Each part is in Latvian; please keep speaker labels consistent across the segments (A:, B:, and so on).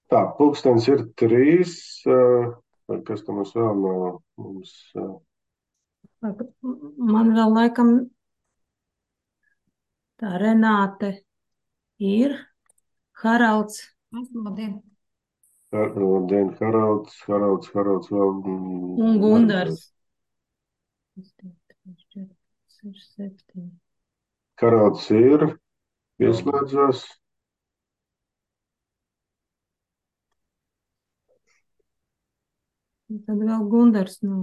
A: Tā, pulkstenis ir 3. Vai kas tam mums vēl nav? Mums,
B: Man vēl laikam tā Renāte ir, Haralds. Labdien.
A: Labdien, Haralds vēl
B: Un Gundars.
A: darbojas. Haralds ir pieslēdzās.
B: Tad vēl Gundars nav.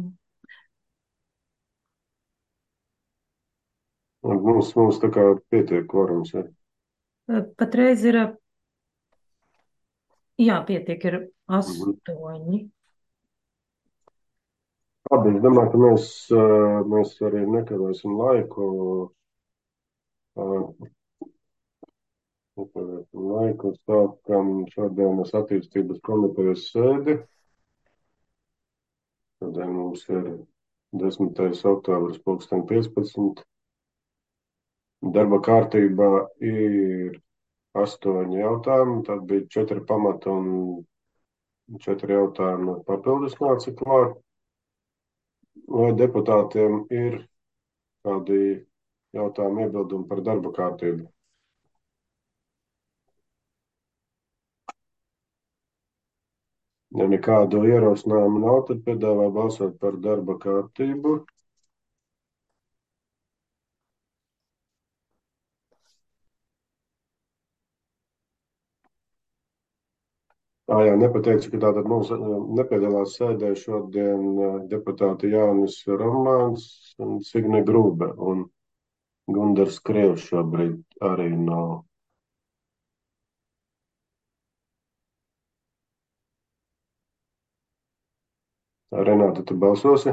A: Un mums tā kā pietiek kvorums. Ja.
B: Patreiz ir, jā, pietiek, ir
A: Mhm.
B: 8.
A: Labi, es domāju, ka mēs arī nekavēsim laiku. ā, Nekavēsim laiku. Sākam šodienas attīstības komitejas sēdi. Šodien mums ir 10. oktobris, 2015. Darba kārtībā ir 8 jautājumi, tad bija 4 pamata un 4 jautājumi papildus nāca klāt. Vai deputātiem ir kādi jautājumi, iebildumi par darba kārtību? Ja nekādu ierosinājumu nav, tad piedāvā balsot par darba kārtību. Jā, nepateicu, ka tātad mums nepiedalās sēdē šodien deputāti Jānis Romāns un Signe Grūbe, un Gundars Krievs šobrīd arī nav. Renāta, tu balsosi?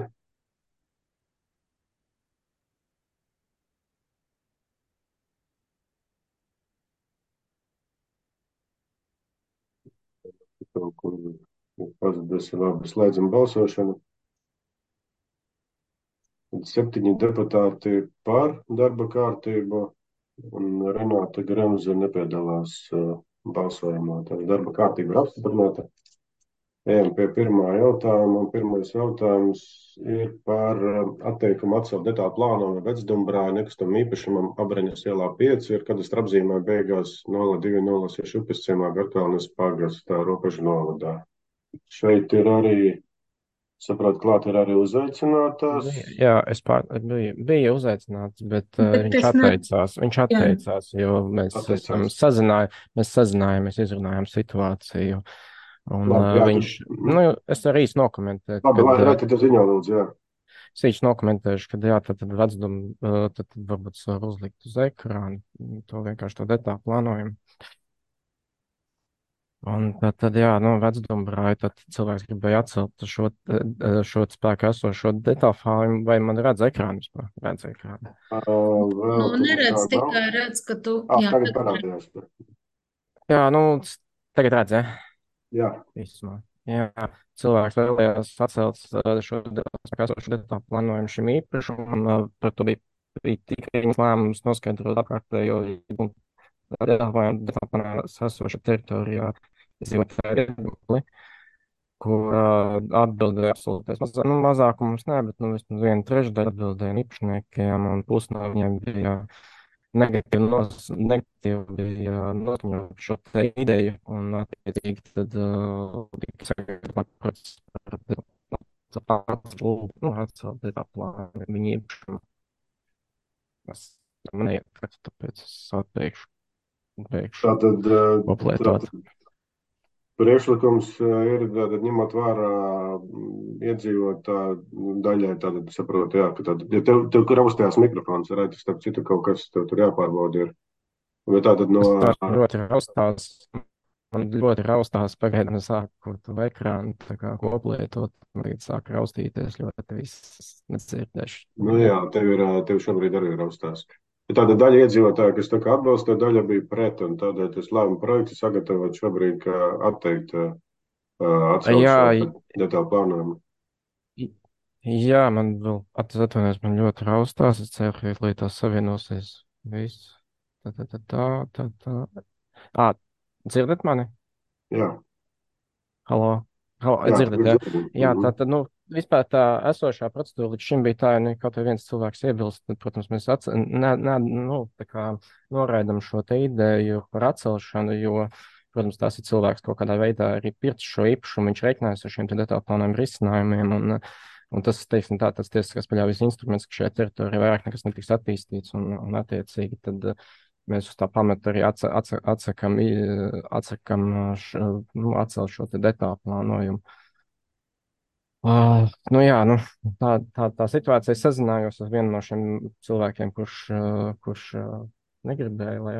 A: Kaut kur ir pazudis, labi, slēdzam balsošanu. 7 deputāti par darba kārtību, un Renāta Gremze nepiedalās balsojumā. Tā darba kārtība ir apstiprināta. Ejam pie pirmā jautājuma. Pirmais jautājums ir par atteikumu atcelt detālu plānojumu Vecdumbrā nekustamam īpašumam Abreņas ielā 5, ir kadastra apzīmē beigās 0206 upes ciemā Garkalnes pagastā robežu novadā. Šeit ir arī, saprāt, klāt ir arī uzaicinātās.
C: Jā, bija uzaicināts, bet
B: Bet
C: viņš
B: es ne,
C: atteicās. Viņš
B: jā,
C: atteicās, jo
A: Atteicās.
C: mēs sazinājāmies, izrunājām situāciju. Un
A: Labi, jā, tad,
C: viņš, es arī īsti nokomentēju,
A: labi, lai tad ziņo lūdzu, jā.
C: es īsti nokomentēšu, ka jā, tad vecumu, tad varbūt es varu uzlikt uz ekrānu, to vienkārši to detālu plānojumu. Un tad jā, Vecdumbrā, tad cilvēks gribēja atcelt šo spēku esošo detālu failu, vai man redz ekrānu vispār? Redz ekrānu.
A: Vēl
B: nu
A: tur nekā
B: neredz,
A: nav.
B: tikai redz, ka tu, jā,
A: Tagad parādījās.
C: Jā, tagad redz, ja?
A: Jā,
C: Īsumā. Jā, cilvēks vēlējās atcelt šo spēku esošo detālu plānojumu šim īpašumam, par to bija tikai viņas lēmums noskaidrot apkārtējo detālu plānojumā esošo teritorijā izdzīvotāju viedokli, kur atbildēja absolūtais mazākums, ne, bet vismaz 1/3 atbildēja īpašniekiem, un pusi no viņiem bija negatīvi bija noskaņot šo te ideju, un attiecīgi tad tika sagatavot process par atcelt detālu plānu viņa īpašumu. Tas man neiet, tāpēc es atteikšu,
A: tātad,
C: aplietot.
A: priekšlikums ir tātad, ņemot vērā iedzīvotāju daļai, tātad saprotu, jā, ka tātad, ja tev raustījās mikrofons, redz, starp citu kaut kas tev tur jāpārbauda ir. Vai tātad no,
C: Man ļoti raustās pagaidām sāku to ekrānu tā kā koplietot, tagad sāk raustīties ļoti viss nedzirdēšu.
A: jā, tev šobrīd arī raustās. Ja tāda daļa iedzīvotāja, kas tā kā atbalsta, daļa bija pret, un tādēļ tas lēmuma projekts sagatavot šobrīd, ka atteikt atcelt
C: Jā,
A: šo detālu plānojumu.
C: jā, man vēl atvainojos, man ļoti raustās, es ceru, ka līdz tās savienosies viss. Tā. Dzirdat mani?
A: Jā,
C: Halo, halo,
A: Jā,
C: dzirdat,
A: tagad
C: jā?
A: dzirdam.
C: Jā, tā tad, nu, vispār tā esošā procedūra līdz šim bija tā, ja nu, kaut vai viens cilvēks iebilst, tad, protams, mēs nu, tā kā noraidam šo te ideju par atcelšanu, jo, protams, tas ir cilvēks kaut kādā veidā arī pirts šo īpašumu, viņš reiķinājās ar šiem te detālu plānojumu risinājumiem, un tas, teiksim, tā, tas tiesiskās paļāvības instruments, ka šajā teritorijā vairāk nekas netiks attīstīts, un attiecīgi, tad mēs uz tā pamata arī atsakam nu, atcelt šo te detālu plānojumu. Nu jā, nu, tā situācija. Es sazinājos ar vienu no šiem cilvēkiem, kurš negribēja, lai,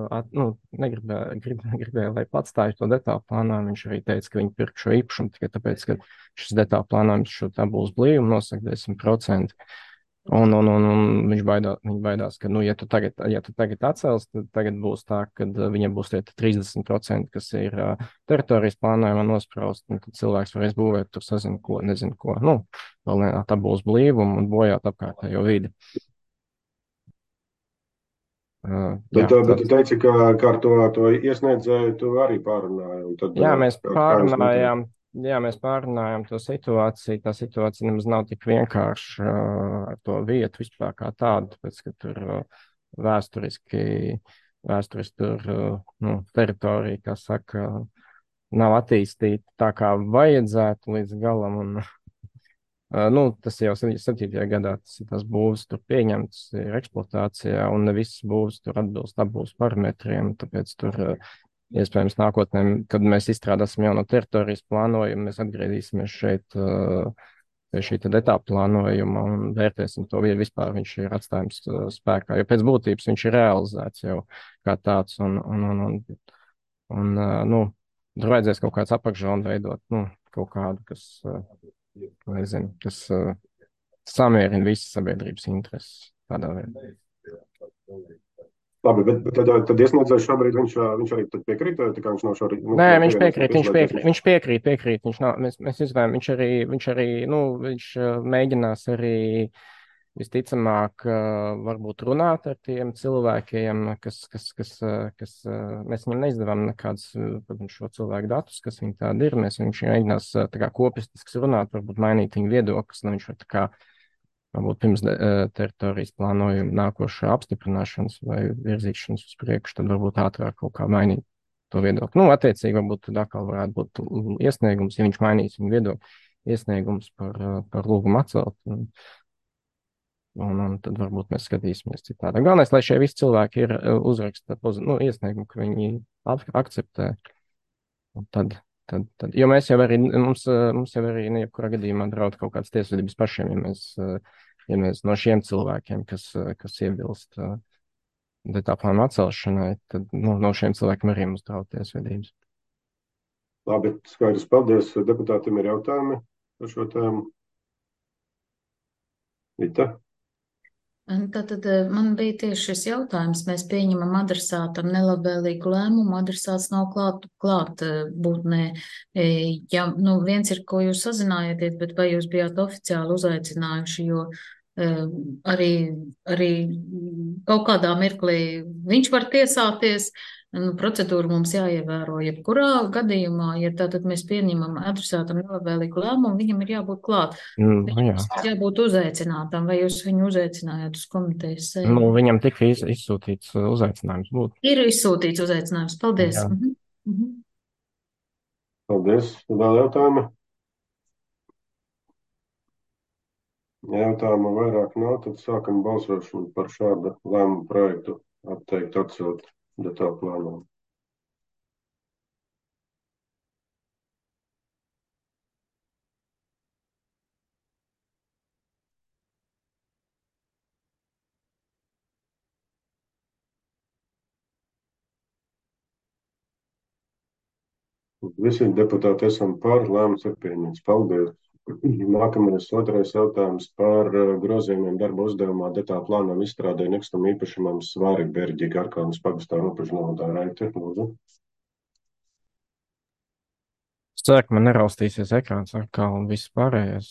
C: gribēja, lai pats stāju to detālu plānojumu. Viņš arī teica, ka viņi pirk šo īpašumu tikai tāpēc, ka šis detālu plānojums šo tabulas blīvumu nosaka 10%. Un viņš baidās, ka, nu, ja tu tagad atcels, tad tagad būs tā, ka viņam būs tie 30%, kas ir teritorijas plānojumā nospraust, un tad cilvēks varēs būvēt tur nezinu ko, nu, vēl ne tā būs blīvuma un bojāt apkārtējo vidi.
A: Bet tu teici, ka ar to iesniedzēju tu arī pārunāji. Un tad,
C: jā, mēs
A: kā jūs notiek?
C: pārunājām to situāciju. Tā situācija nemaz nav tik vienkārša ar to vietu vispār kā tādu, tāpēc, ka tur vēsturiski tur, nu, teritorija, kā saka, nav attīstīta tā, kā vajadzētu līdz galam. Un, nu, tas jau 7. gadā tas būvs tur pieņemts, ir eksploatācijā, un ne visas būvs tur atbilst abūs parametriem, tāpēc tur iespējams nākotnē, kad mēs izstrādāsim jauno teritorijas plānojumu, mēs atgriezīsimies šeit pie šī detālu plānojuma un vērtēsim to, ja vispār viņš ir atstājums spēkā, jo pēc būtības viņš ir realizēts jau kā tāds, un nu, tur vajadzēs kaut kāds apakšžonu veidot, nu, kaut kādu, kas, nezinu, kas samierina visas sabiedrības intereses tādā veidā.
A: Labi, bet tad iesniedzējs šobrīd viņš arī piekrīt, tā kā viņš nav šobrīd. Nu,
C: Nē, viņš piekrīt. Viņš nav, mēs izvērām, viņš arī, nu, viņš mēģinās arī visticamāk varbūt runāt ar tiem cilvēkiem, kas mēs viņam neizdevām nekādus, protams, šo cilvēku datus, kas viņi tādi ir. Viņš mēģinās tā kā kopistisks runāt, varbūt mainīt viņu viedokļus, lai viņš var tā kā varbūt pirms teritorijas plānojuma nākošā apstiprināšanas vai virzīšanas uz priekšu, tad varbūt ātrāk kaut kā mainīt to viedokli. Nu, attiecīgi, varbūt tad atkal varētu būt iesniegums, ja viņš mainīs viņu viedokli, iesniegums par lūgumu atcelt. Un tad varbūt mēs skatīsimies citādi. Galvenais, lai šie visi cilvēki ir uzraksta iesniegumu, ka viņi akceptē. Jo mēs jau arī, mums jau arī jebkurā gadījumā draud kaut kādas tiesvedības pašiem, ja mēs no šiem cilvēkiem, kas iebilst detālu plānu atcelšanai, tad no šiem cilvēkiem arī mums draud tiesvedības.
A: Labi, skaidrs, paldies. Deputātiem ir jautājumi par šo tēmu. Vita?
D: Tātad man bija tieši šis jautājums. Mēs pieņemam adresātam nelabvēlīgu lēmumu, adresāts nav klāt būtnē. Ja, nu, viens ir, ko jūs sazinājāties, bet vai jūs bijāt oficiāli uzaicinājuši, jo arī kaut kādā mirklī viņš var tiesāties. Procedūra mums jāievēro jebkurā gadījumā, ja tātad mēs pieņemam adresātam nelabvēlīgu lēmumu, viņam ir jābūt klāt. Viņam ir jābūt uzaicinātam, vai jūs viņu uzaicinājāt uz komitejas sēdi?
C: Nu, viņam tika izsūtīts uzaicinājums būt.
D: Ir izsūtīts uzaicinājums, paldies.
A: Paldies. Vēl jautājumi? Ja jautājumu vairāk nav, tad sākam balsošanu par šādu lēmumu projektu atteikt atcelt detālu plānojumu. Visi deputāti esam par, lēmums ir pieņemts. Paldies. Nākamais otrais jautājums par grozījumiem darba uzdevumā detālu plānojumu izstrādē nekustam īpašumam Svāri-Berģi Garkalnes pagastā robežu novadā. Raiti, lūdzu.
C: Es ceru, ka man neraustīsies ekrāns atkal un viss pārējais.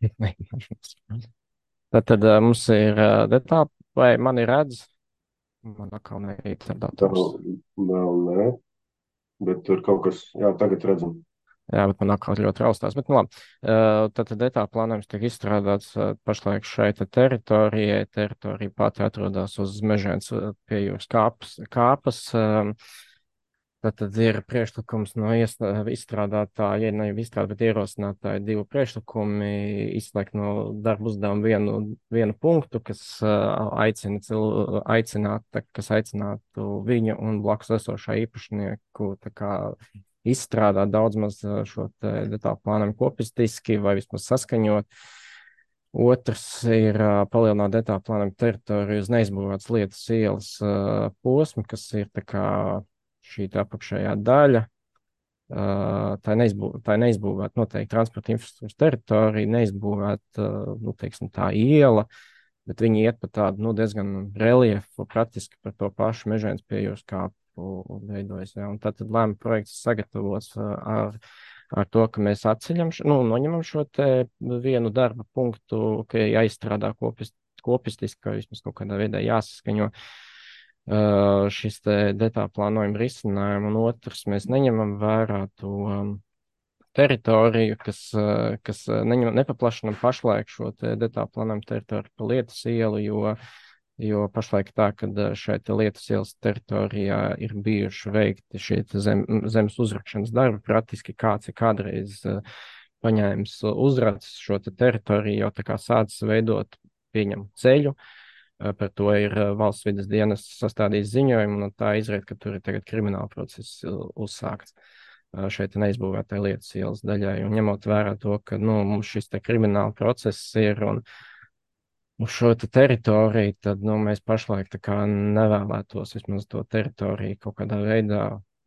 C: Tad mums ir detāli, vai mani redz? Man atkal neiet ar dators.
A: Vēl nē, bet tur kaut kas, jā, tagad redzam.
C: Jā, bet man atkal ļoti raustās. Bet, nu labi, tad detāla plānojums tiek izstrādāts pašlaik šai teritorijai. Teritorija pati atrodas uz Mežēnas pie jūras kāpas. Tad ir priekšlikums no izstrādātāja, ne jau izstrādātāja, bet ierosinātāja 2 priekšlikumi izslēgt no darba uzdevuma vienu punktu, kas aicinātu viņu un blakus esošā īpašnieku tā kā izstrādāt daudz maz šo detālu plānojumu kopistiski vai vismaz saskaņot. Otrs ir palielināt detālu plānojumu teritoriju uz neizbūvētas lietas ielas posmu, kas ir tā kā šī apakšējā daļa. Tā neizbūvēta noteikti transporta infrastruktūras teritorija, neizbūvēta, nu, teiksim, tā iela, bet viņi iet pa tādu, diezgan reliefu, praktiski par to pašu Mežēnas pie jūras kāpu veidojas. Ja? Un tad lēma projekts sagatavots ar to, ka mēs atceļam, noņemam šo te vienu darba punktu, ka jāizstrādā kopistiski, ka vismaz kaut kādā veidā jāsaskaņo šis te detāla plānojuma risinājumu, un otrs, mēs neņemam vērā to teritoriju, kas nepaplašinam pašlaik šo te detāla plānojuma teritoriju pa Lietas ielu, jo pašlaik tā, kad šeit Lietas ielas teritorijā ir bijuši veikti šie zemes uzrakšanas darbi, praktiski kāds ir kādreiz paņēmis uzracis šo te teritoriju, jau tā kā sācis veidot, pieņem ceļu. Par to ir valsts vides dienas sastādījis ziņojumu, un tā izriet, ka tur ir tagad krimināla process uzsākts šeit neizbūvētai Lietas ielas daļai. Un ņemot vērā to, ka mums šis te krimināla process ir un uz šo te teritoriju, tad mēs pašlaik tā kā nevēlētos vismaz to teritoriju kaut kādā veidā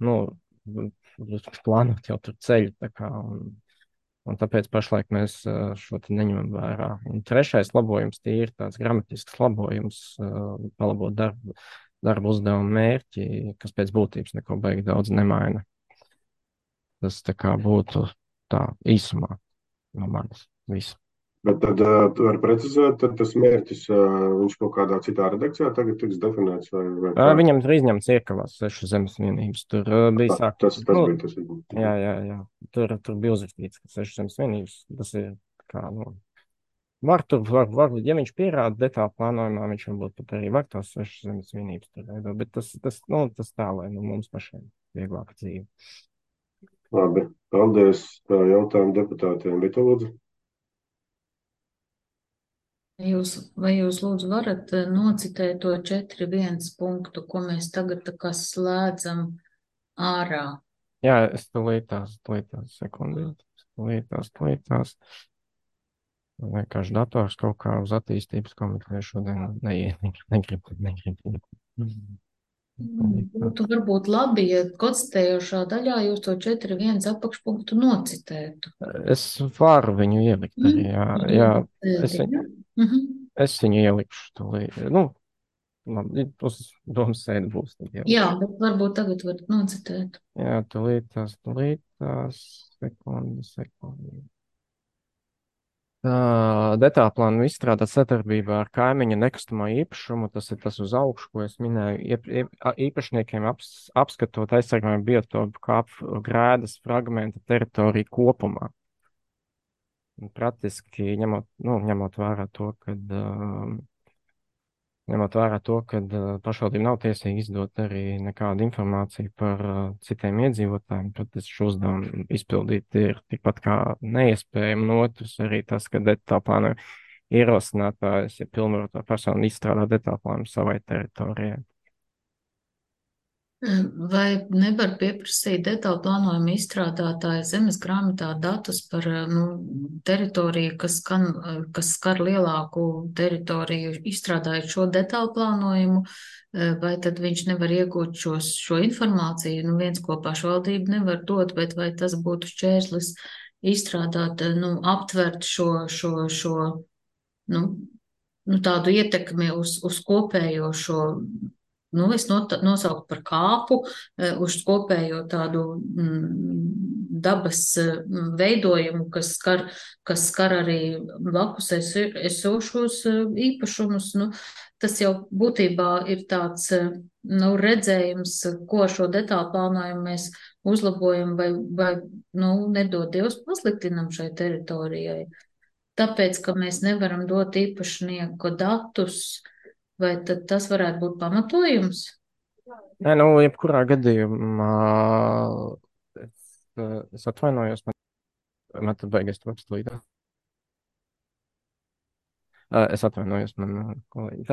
C: plānot jau tur ceļu. Tā kā, un tāpēc pašlaik mēs šo te neņemam vērā. Un trešais labojums ir tāds gramatisks labojums, palabot darbu uzdevumu mērķi, kas pēc būtības neko baigi daudz nemaina. Tas tā kā būtu tā īsumā no manis visu.
A: Bet tad tu vari precizēt, tad tas mērķis, viņš kaut kādā citā redakcijā tagad tiks definēts vai kā?
C: Viņam ir izņemts iekavās 6 zemes vienības. Tur bija sākums.
A: Tas bija tas.
C: Jā. Tur bija uzrakstīts, ka 6 zemes vienības. Tas ir kā, var, ja viņš pierāda detāla plānojumā, viņš varbūt pat arī var tās 6 zemes vienības tur veidot, bet tas tā, lai mums pašiem vieglāk dzīve.
A: Labi, paldies. Jautājumu deputātiem. Vita, lūdzu.
D: Vai jūs lūdzu varat nocitēt to 4.1 punktu, ko mēs tagad tā kā slēdzam ārā?
C: Jā, es tulītās sekundīt. Tulītās. Vienkārši dators kaut kā uz attīstības komiteju šodien negribu.
D: Būtu varbūt labi, ja konstatējošā daļā jūs to 4.1 apakšpunktu nocitētu.
C: Es varu viņu ielikt arī, jā. Es viņu ielikšu tulīt. Labi, uz domas sēdi būs.
D: Jā, bet varbūt tagad varat nocitēt.
C: Jā, tulītās, sekundi. Detāla plānu izstrādāt sadarbībā ar kaimiņa nekustamo īpašumu, tas ir tas uz augšu, ko es minēju, īpašniekiem apskatot aizsargājumu biotopu kāpu grēdas fragmenta teritoriju kopumā. Un praktiski ņemot vērā to, kad pašvaldība nav tiesīga izdot arī nekādu informāciju par citiem iedzīvotājiem, tad šo uzdevumu izpildīt ir tikpat kā neiespējami. Un otrs arī tas, ka detāla plānojuma ierosinātājs, ja pilnvarotā persona izstrādā detāla plānojumu savai teritorijai.
D: Vai nevar pieprasīt detāla plānojuma izstrādātāja zemes grāmatā datus par teritoriju, kas skar lielāku teritoriju, izstrādājot šo detāla plānojumu, vai tad viņš nevar iegūt šo informāciju? Viens, ko pašvaldība nevar dot, bet vai tas būtu šķērslis izstrādāt, aptvert šo tādu ietekmi uz kopējo šo. Es nosauktu par kāpu, uz kopējo tādu dabas veidojumu, kas skar arī blakus esošos īpašumus. Tas jau būtībā ir tāds redzējums, ko ar šo detālu plānojumu mēs uzlabojam vai nedod Dievs pasliktinam šai teritorijai. Tāpēc, ka mēs nevaram dot īpašnieku datus, vai tad tas varētu būt pamatojums?
C: Nē, jebkurā gadījumā es atvainojos, man tad beigas troks līdzi. Es atvainojos, man kolēģi.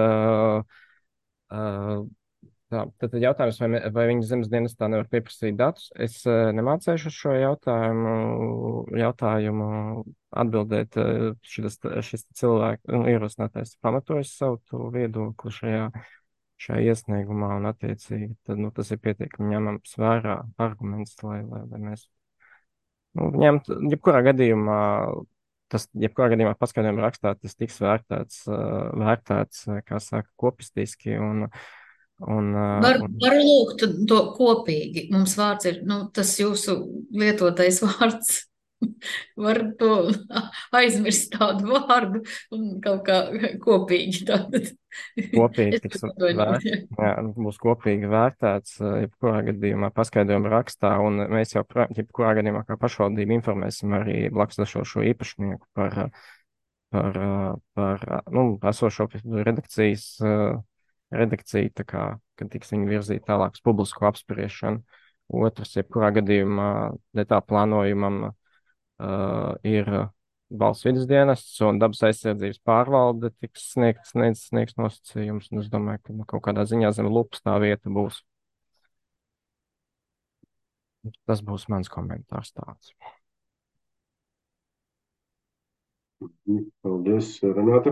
C: Tātad jautājums, vai viņa zemes dienestā nevar pieprasīt datus? Es nemācēšu šo jautājumu atbildēt. Šis cilvēks ierosinātais pamatojas savu viedokli šajā iesniegumā, un attiecīgi tad, tas ir pietiekami ņemams vērā arguments, lai mēs ņemt, jebkurā gadījumā paskaidrojuma rakstā tas tiks vērtēts, kā saka, kopistiski
D: Varu lūgt to kopīgi. Mums vārds ir, tas jūsu lietotais vārds. Var to aizmirst tādu vārdu un kaut kā kopīgi tātad.
C: Kopīgi tiks būs kopīgi vērtēts, jebkurā gadījumā paskaidrojuma rakstā, un mēs jau, jebkurā gadījumā kā pašvaldība informēsim arī blakus esošo īpašnieku par esošo redakciju, tā kā, kad tiks viņi virzīt tālāk uz publisko apspriešanu. Otrs, jebkurā gadījumā detālu plānojumam ir valsts vides dienests un dabas aizsardzības pārvalde tiks sniegs nosacījums, un es domāju, ka kaut kādā ziņā zem lupas tā vieta būs. Tas būs mans komentārs tāds.
A: Paldies, Renāte.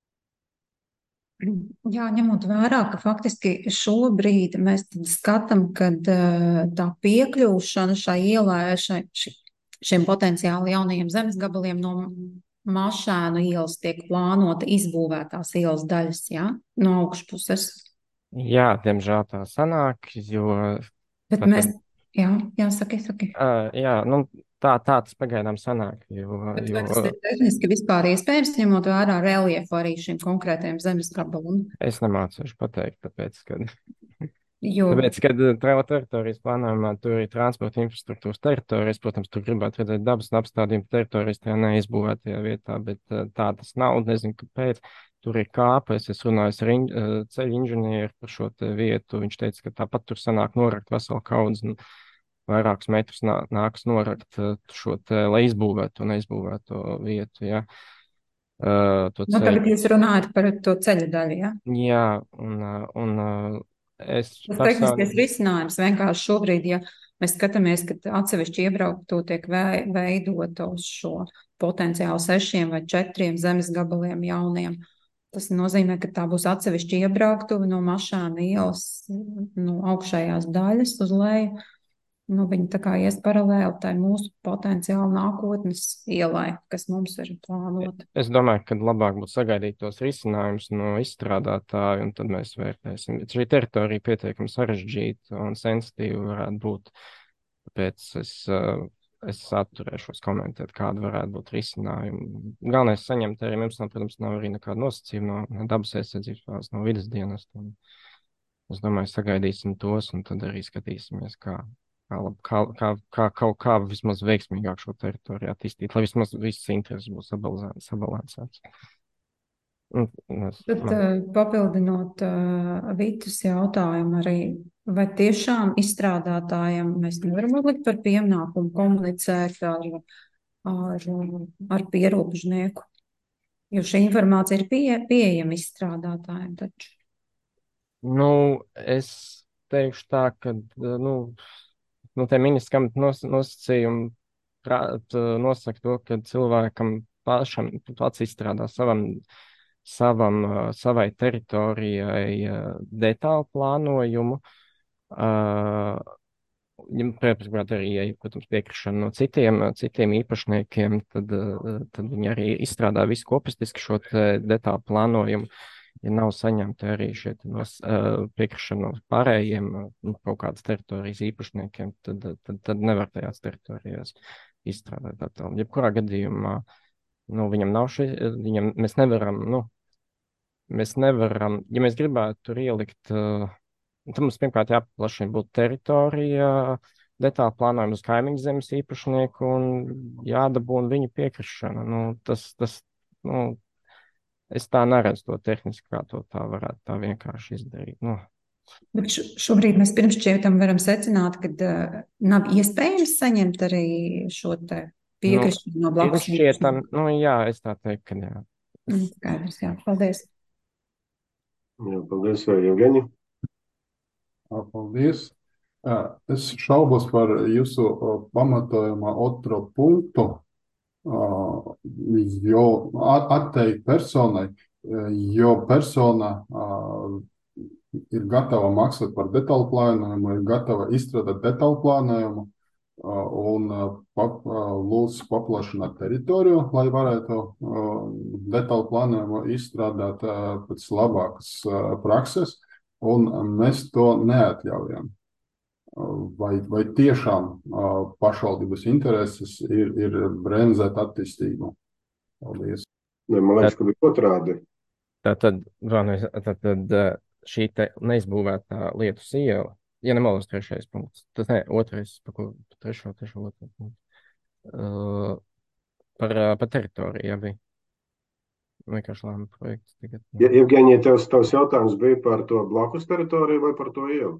B: Jā, ņemot vērā, ka faktiski šobrīd mēs skatām, kad tā piekļūšana šai ielai, šiem potenciāli jaunajiem zemes gabaliem no Mašēnu ielas tiek plānota izbūvētās ielas daļas, jā, no augšpuses.
C: Jā, diemžēl tā sanāk, jo...
B: Bet mēs... Jā, saki.
C: Jā, tā tas pagaidām sanāk,
B: Bet vai tas ir tehniski vispār iespējams, ņemot vērā reliefu arī šim konkrētajam zemes gabalam?
C: Es nemācīšu pateikt, tāpēc, kad teritorijas plānojumā tur ir transporta infrastruktūras teritorijas, protams, tur gribētu redzēt dabas un apstādījumu teritorijas tajā neizbūvētajā vietā, bet tā tas nav, nezinu, kāpēc. Tur ir kāpes, es runāju ar ceļu inženieru par šo vietu, viņš teica, ka tāpat tur sanāk norakt veselu kaudzi un vairākus metrus nāks norakt šo lai izbūvētu un neizbūvētu vietu, jā.
B: Tagad jūs runājat par to ceļu daļu, jā?
C: Jā, un es...
B: Tas tehniskais risinājums vienkārši šobrīd, ja mēs skatāmies, ka atsevišķi iebrauktu tiek veidota uz šo potenciāli 6 vai 4 zemes gabaliem jauniem, tas nozīmē, ka tā būs atsevišķi iebrauktuve no Mašēnu ielas, no augšējās daļas uz leju. Viņi tā kā ies paralēli tai mūsu potenciāli nākotnes ielai, kas mums ir plānota.
C: Es domāju, ka labāk būtu sagaidīt tos risinājumus no izstrādātāju, un tad mēs vērtēsim. Šī teritorija pietiekami sarežģīta un sensitīva varētu būt, tāpēc es atturēšos komentēt, kāda varētu būt risinājuma. Galvenais saņemt arī, mums, protams, nav arī nekāda nosacījuma no dabas aizsardzības, no vides dienesta. Es domāju, sagaidīsim tos, un tad arī skatīsimies, kā kaut kā vismaz veiksmīgāk šo teritoriju attīstīt, lai vismaz visas intereses būs sabalansētas.
B: Tad papildinot Vitas jautājumu arī, vai tiešām izstrādātājiem mēs nevaram uzlikt par pienākumu komunicēt ar pierobežnieku, jo šī informācija ir pieejama izstrādātājiem taču?
C: Es teikšu tā, ka, te ministra nosacījumi nosaka to, ka cilvēkam pašam pats izstrādā savai teritorijai detālu plānojumu. Protams, piekrišana no citiem īpašniekiem, tad viņi arī izstrādā visu kopistiski šo detālu plānojumu. Ja nav saņemti arī šie piekrišana no pārējiem kaut kādas teritorijas īpašniekiem, tad nevar tajās teritorijās izstrādāt detalu. Jebkurā gadījumā, viņam nav mēs nevaram, ja mēs gribētu tur ielikt, tad mums pirmkārt jāpaplašina būtu teritorija detāli plānojumu uz kaimiņu zemes īpašnieku un jādabūna viņu piekrišana. Nu, es tā neredzu to tehniski, kā to tā varētu tā vienkārši izdarīt. Nu,
B: Bet šobrīd mēs pirms šķietam varam secināt, ka nav iespējams saņemt arī šo te piekrišanu no blakus.
C: Šķietam, jā, es tā teiktu, ka jā.
B: Skaidrs, jā. Paldies.
A: Jā, paldies, Jevgeņi.
E: Paldies. Es šaubos par jūsu pamatojuma otro punktu, jo atteikt personai, jo persona ir gatava maksāt par detālu plānojumu, ir gatava izstrādāt detālu plānojumu un lūdz paplašināt teritoriju, lai varētu detālu plānojumu izstrādāt pēc labākas prakses, un mēs to neatļaujam. Vai tiešām pašvaldības intereses ir bremzēt attīstību? Paldies.
A: Man liekas, ka bija otrādi.
C: Tātad šī te neizbūvētā Lietuvas iela, ja nemaldos trešais punkts, tas ne, otrais, trešo punktu, par teritoriju, jā, bija. Vienkārši lēma projekts tagad.
A: Jevgeņi, tavs jautājums bija par to blakus teritoriju vai par to ielu?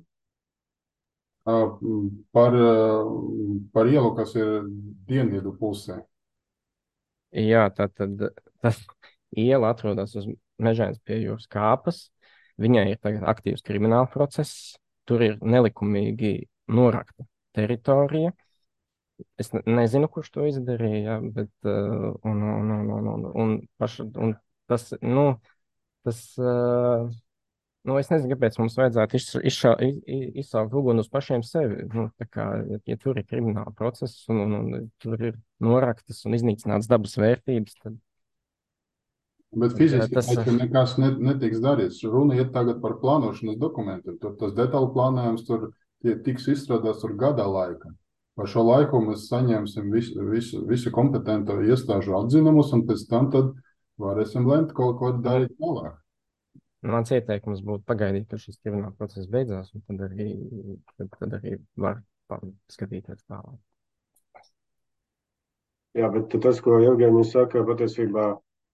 E: Par ielu, kas ir dienvidu pusē.
C: Jā, tātad tas iela atrodas uz Mežēnas pie jūras kāpas. Viņai ir tagad aktīvs krimināla process. Tur ir nelikumīgi norakta teritorija. Es nezinu, kurš to izdarīja, bet es nezinu, kāpēc mums vajadzētu izsaukt uguni uz pašiem sevi. Tā kā, ja tur ir krimināla process un tur ir noraktas un iznīcināts dabas vērtības, tad
E: Bet fiziski taču nekas netiks darīts. Runa iet tagad par plānošanas dokumentiem. Tur tas detālu plānojums tur tiks izstrādāts tur gada laika. Par šo laiku mēs saņemsim visu kompetento iestāžu atzinumus, un pēc tam tad varēsim lemt kaut ko darīt tālāk.
C: Mans ieteikums būtu pagaidīt, ka šis krimināla process beidzās, un tad arī var skatīties tālāk.
A: Jā, bet tas, ko Jevgeņis saka, patiesībā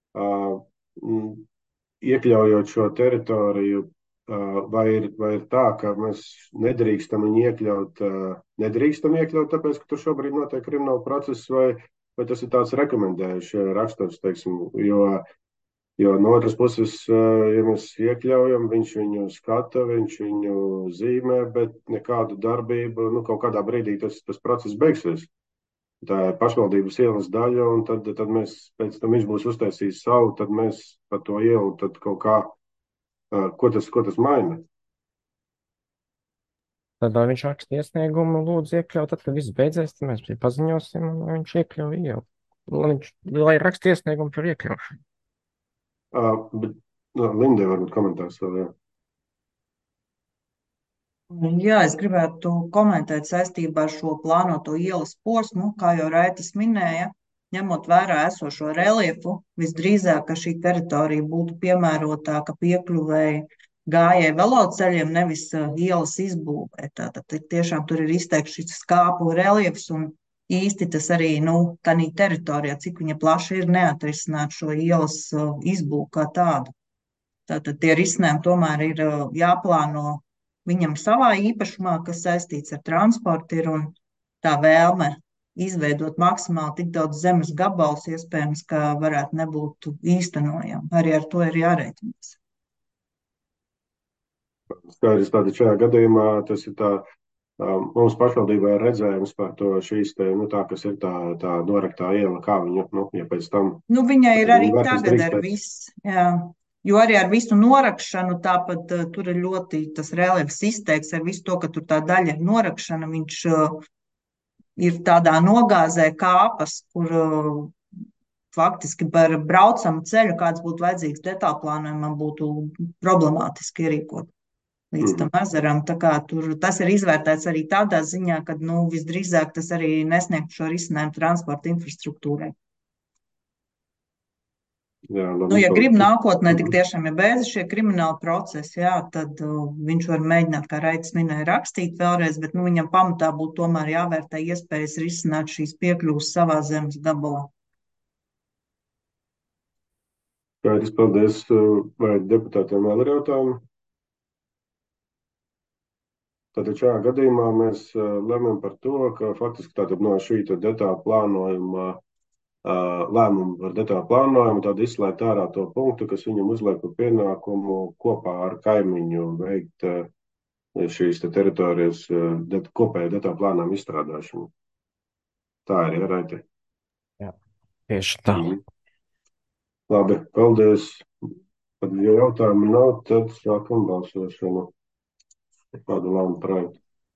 A: iekļaujot šo teritoriju, vai ir tā, ka mēs nedrīkstam viņu iekļaut, tāpēc, ka tur šobrīd notiek krimināla process, vai tas ir tāds rekomendējuši raksturs, teiksim, jo no otras puses, ja mēs iekļaujam, viņš viņu skata, viņš viņu zīmē, bet nekādu darbību, kaut kādā brīdī tas process beigsies. Tā ir pašvaldības ielas daļa, un tad mēs, pēc tam viņš būs uztaisījis savu, tad mēs par to ielu tad kaut kā, ko tas maina?
C: Tad viņš raksta iesniegumu, lūdzu iekļaut, tad, kad viss beidzēs, tad mēs paziņosim, un viņš iekļauj ielu. Lai raksta iesniegumu par iekļaušanu.
A: Bet Lindē varbūt komentārs vēl, jā.
F: Jā, es gribētu komentēt saistībā ar šo plānoto ielas posmu, kā jau Raitis minēja, ņemot vērā esošo reliefu, visdrīzāk, ka šī teritorija būtu piemērotāka piekļuvēji gājēju veloceļiem, nevis ielas izbūvē. Tātad tiešām tur ir izteikts šis skāpu reliefs un īsti tas arī, tanī teritorijā, cik viņa plaši ir neatrisināt šo ielas izbūvu kā tādu. Tātad tie risinājumi tomēr ir jāplāno viņam savā īpašumā, kas saistīts ar transportu, ir un tā vēlme izveidot maksimāli tik daudz zemes gabals, iespējams, ka varētu nebūt īstenojama. Arī ar to ir jārēķinās.
A: Skaidrs, tātad šajā gadījumā tas ir tā, mums pašvaldībā ir redzējums par to šīs te, tā, kas ir tā noraktā iela, kā viņu, ja pēc tam.
F: Viņai ir arī tagad ar viss, jā. Jo arī ar visu norakšanu, tāpat tur ir ļoti tas reliefs izteikts ar visu to, ka tur tā daļa norakšana, viņš ir tādā nogāzē kāpas, kur faktiski par braucamu ceļu, kāds būtu vajadzīgs detālu plānojumam, būtu problemātiski ierīkot līdz tam ezeram. Tā kā tas ir izvērtēts arī tādā ziņā, ka visdrīzāk tas arī nesniegtu šo risinājumu transporta infrastruktūrai.
A: Jā,
F: Nu,
A: labi,
F: ja grib
A: paldies.
F: nākotnē tik tiešām ir beidzas šie krimināli procesi, jā, tad viņš var mēģināt, kā Raitis minēja, rakstīt vēlreiz, bet nu, viņam pamatā būtu tomēr jāvērtē iespējas risināt šīs piekļuvas savā zemes gabalā.
A: Skaidrs, paldies. Vai deputātiem vēl ir jautājumi? Tātad šajā gadījumā mēs lemjam par to, ka faktiski tātad no šī detāla plānojuma lēmumu par detālu plānojumu, tad izslēgt ārā to punktu, kas viņam uzliek par pienākumu kopā ar kaimiņu veikt šīs teritorijas kopējo detālu plānojumu izstrādāšanu. Tā ir, ja, Raiti?
C: Jā, tieši tā.
A: Labi, paldies. Tad, ja jautājumu nav, tad sākam balsošanu. Kādu lēmumu projektu?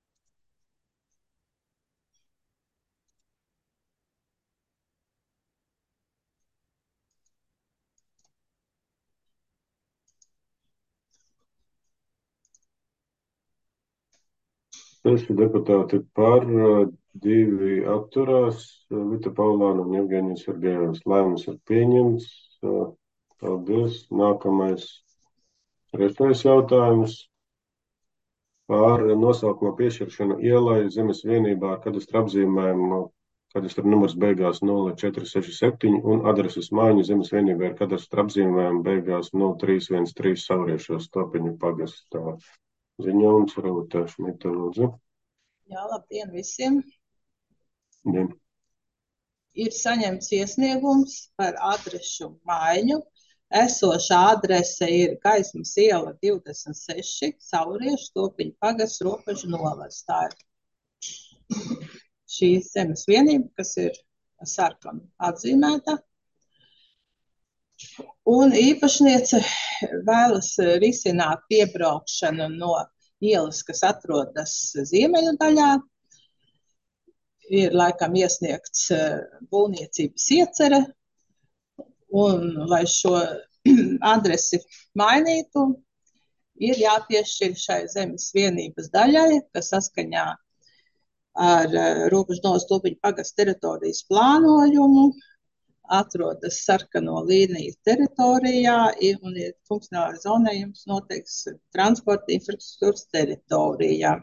A: Seši deputāti par, 2 atturās, Vita Paulāna un Evgenijs Sergejevs. Lēmums ir pieņemts. Paldies. Nākamais 3. jautājums par nosaukuma piešķiršanu ielai zemes vienībā ar kadastra apzīmējumu, kadastra numurs beigās 0467 un adreses maiņu zemes vienībā ar kadastra apzīmējumu beigās 0313 Sauriešos Topiņu pagastā. Ziņojums Rūta Šmita, lūdzu.
G: Jā, labdien visiem.
A: Dien.
G: Ir saņemts iesniegums par adrešu maiņu. Esošā adrese ir Gaismas iela 26, Sauriešu Topiņu pagasts, Ropažu novads. Tā ir šī zemes vienība, kas ir sarkanu atzīmēta. Un īpašniece vēlas risināt piebraukšanu no ielas, kas atrodas ziemeļu daļā. Ir laikam iesniegts būvniecības iecere, un lai šo adresi mainītu, ir jāpiešķir šai zemes vienības daļai, kas saskaņā ar Ropažu novads Topiņu pagasta teritorijas plānojumu atrodas sarkano līniju teritorijā un ir funkcionāli zonējums noteikts transporta infrastruktūras teritorijā.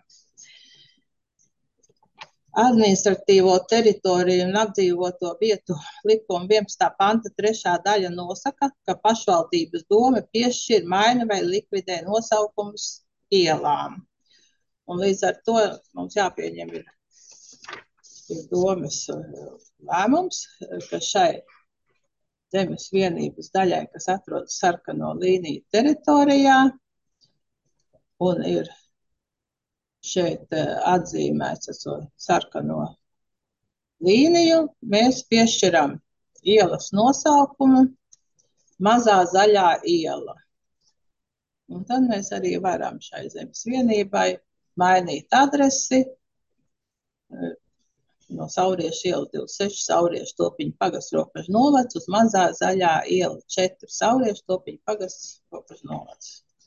G: Administratīvo teritoriju un apdzīvoto vietu likuma 11. panta 3. daļa nosaka, ka pašvaldības dome piešķir, maina vai likvidē nosaukumus ielām. Un līdz ar to mums jāpieņem ir domes lēmums, ka šai zemes vienības daļai, kas atrodas sarkano līniju teritorijā un ir šeit atzīmēts ar sarkano līniju, mēs piešķiram ielas nosaukumu Mazā zaļā iela. Un tad mēs arī varam šai zemes vienībai mainīt adresi no Sauriešu iela 26, Sauriešu Topiņu pagasts, Ropažu novads uz Mazā zaļā iela 4, Sauriešu Topiņu pagasts, Ropažu novads.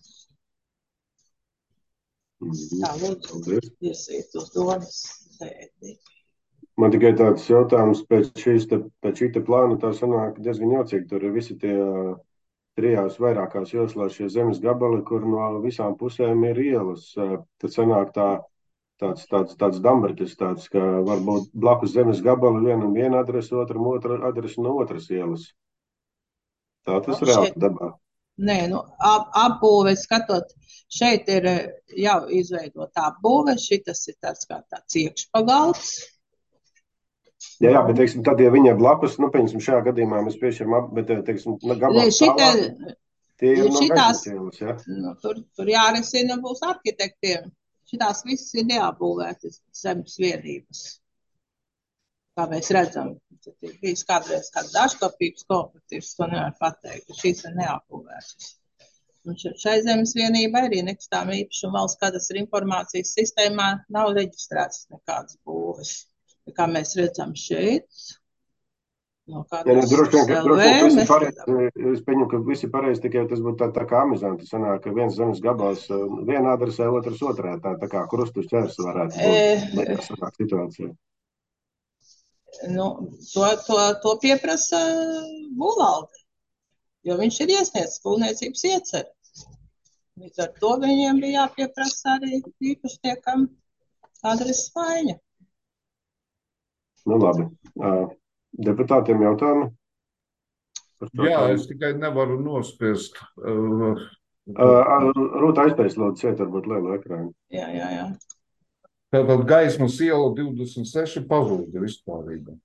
G: Tā, lūdzu, virsīt uz domas sēdi.
A: Man tikai tāds jautājums pēc šī plāna, tā sanāk diezgan jocīgi. Tur ir visi tie 3 vairākās joslās šie zemes gabali, kur no visām pusēm ir ielas. Tad sanāk tāds dambertis, ka varbūt blakus zemes gabali vienam viena adrese, otram otra adrese no otras ielas. Tā tas reāli dabā.
G: Nē, apbūve, skatot, šeit ir jau izveidota apbūve, šitas ir tāds kā tāds iekšpagalds.
A: Jā, bet, teiksim, tad, ja viņa ir blakus, piemēram, šajā gadījumā mēs piešķiram, bet, teiksim, gabals tālāk, tie ir no gaismas ielas, ja?
G: Tur jārisina būs arhitektiem. Šitās visas ir neapbūvētas zemes vienības. Kā mēs redzam, ir bijis kādreiz kāds dažkopības kooperatīvs, to nevar pateikt, ka šīs ir neapbūvētas. Un šai zemes vienībai arī nekustām īpašumu valsts kadastra informācijas sistēmā nav reģistrētas nekādas būves. Kā mēs redzam šeit, no kādas
A: es pieņemu, ka visi pareizi, tikai tas būtu tā kā amizanti sanāk, ka viens zemes gabals vienā adresē, otrs otrā, tā kā krustus ķers varētu būt sanāk situācija.
G: To pieprasa būvvalde. jo viņš ir iesniedzis būvniecības ieceri. Līdz ar to viņiem bija jāpieprasa arī īpašniekam adreses maiņa.
A: Nu, labi. Deputātiem jautājumi?
H: Jā, es tikai nevaru nospiest.
A: Rūta aiztais, lūdzu, ciet varbūt lielu ekrānu.
G: Jā.
H: Tātad Gaismas iela 26 pazūda vispārīgi.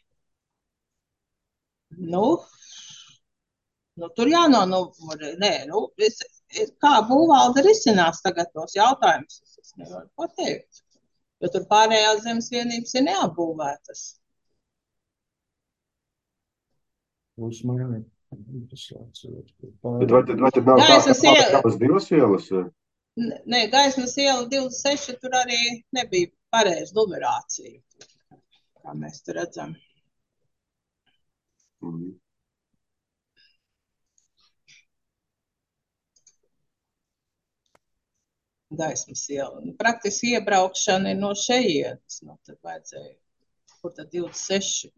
G: Nu, tur jānonumurē. Nē, kā būvvalde risinās tagad tos jautājumus, es nevaru pateikt. Jo tur pārējās zemes vienības ir neapbūvētas.
H: Uzmanīgi.
A: Bet vai tad nav kādas divas ielas?
G: Nē, Gaismas iela 26, tur arī nebija pareiza numerācija, kā mēs tur redzam. Gaismas iela. Praktiski iebraukšana ir no šejienes. Tad vajadzēja, kur tad 26?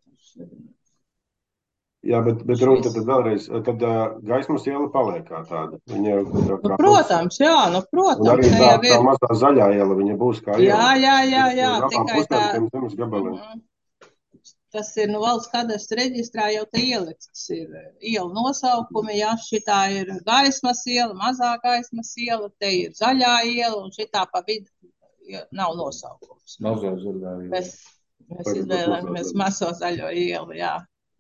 A: Jā, bet Rūta, tad vēlreiz, tad Gaismas iela paliek kā tāda.
G: Protams, jā, protams.
A: Un arī tā mazā zaļā iela, viņa būs kā iela.
G: Jā, tikai tā.
A: Zemes gabaliem.
G: Tas ir valsts kadastra reģistrā jau te ielikts ir iela nosaukumi, jā, šitā ir Gaismas iela, mazā Gaismas iela, te ir zaļā iela un šitā pa vidu nav nosaukums.
H: Mazā zaļā iela.
G: Mēs izvēlamies mazo zaļo ielu, jā.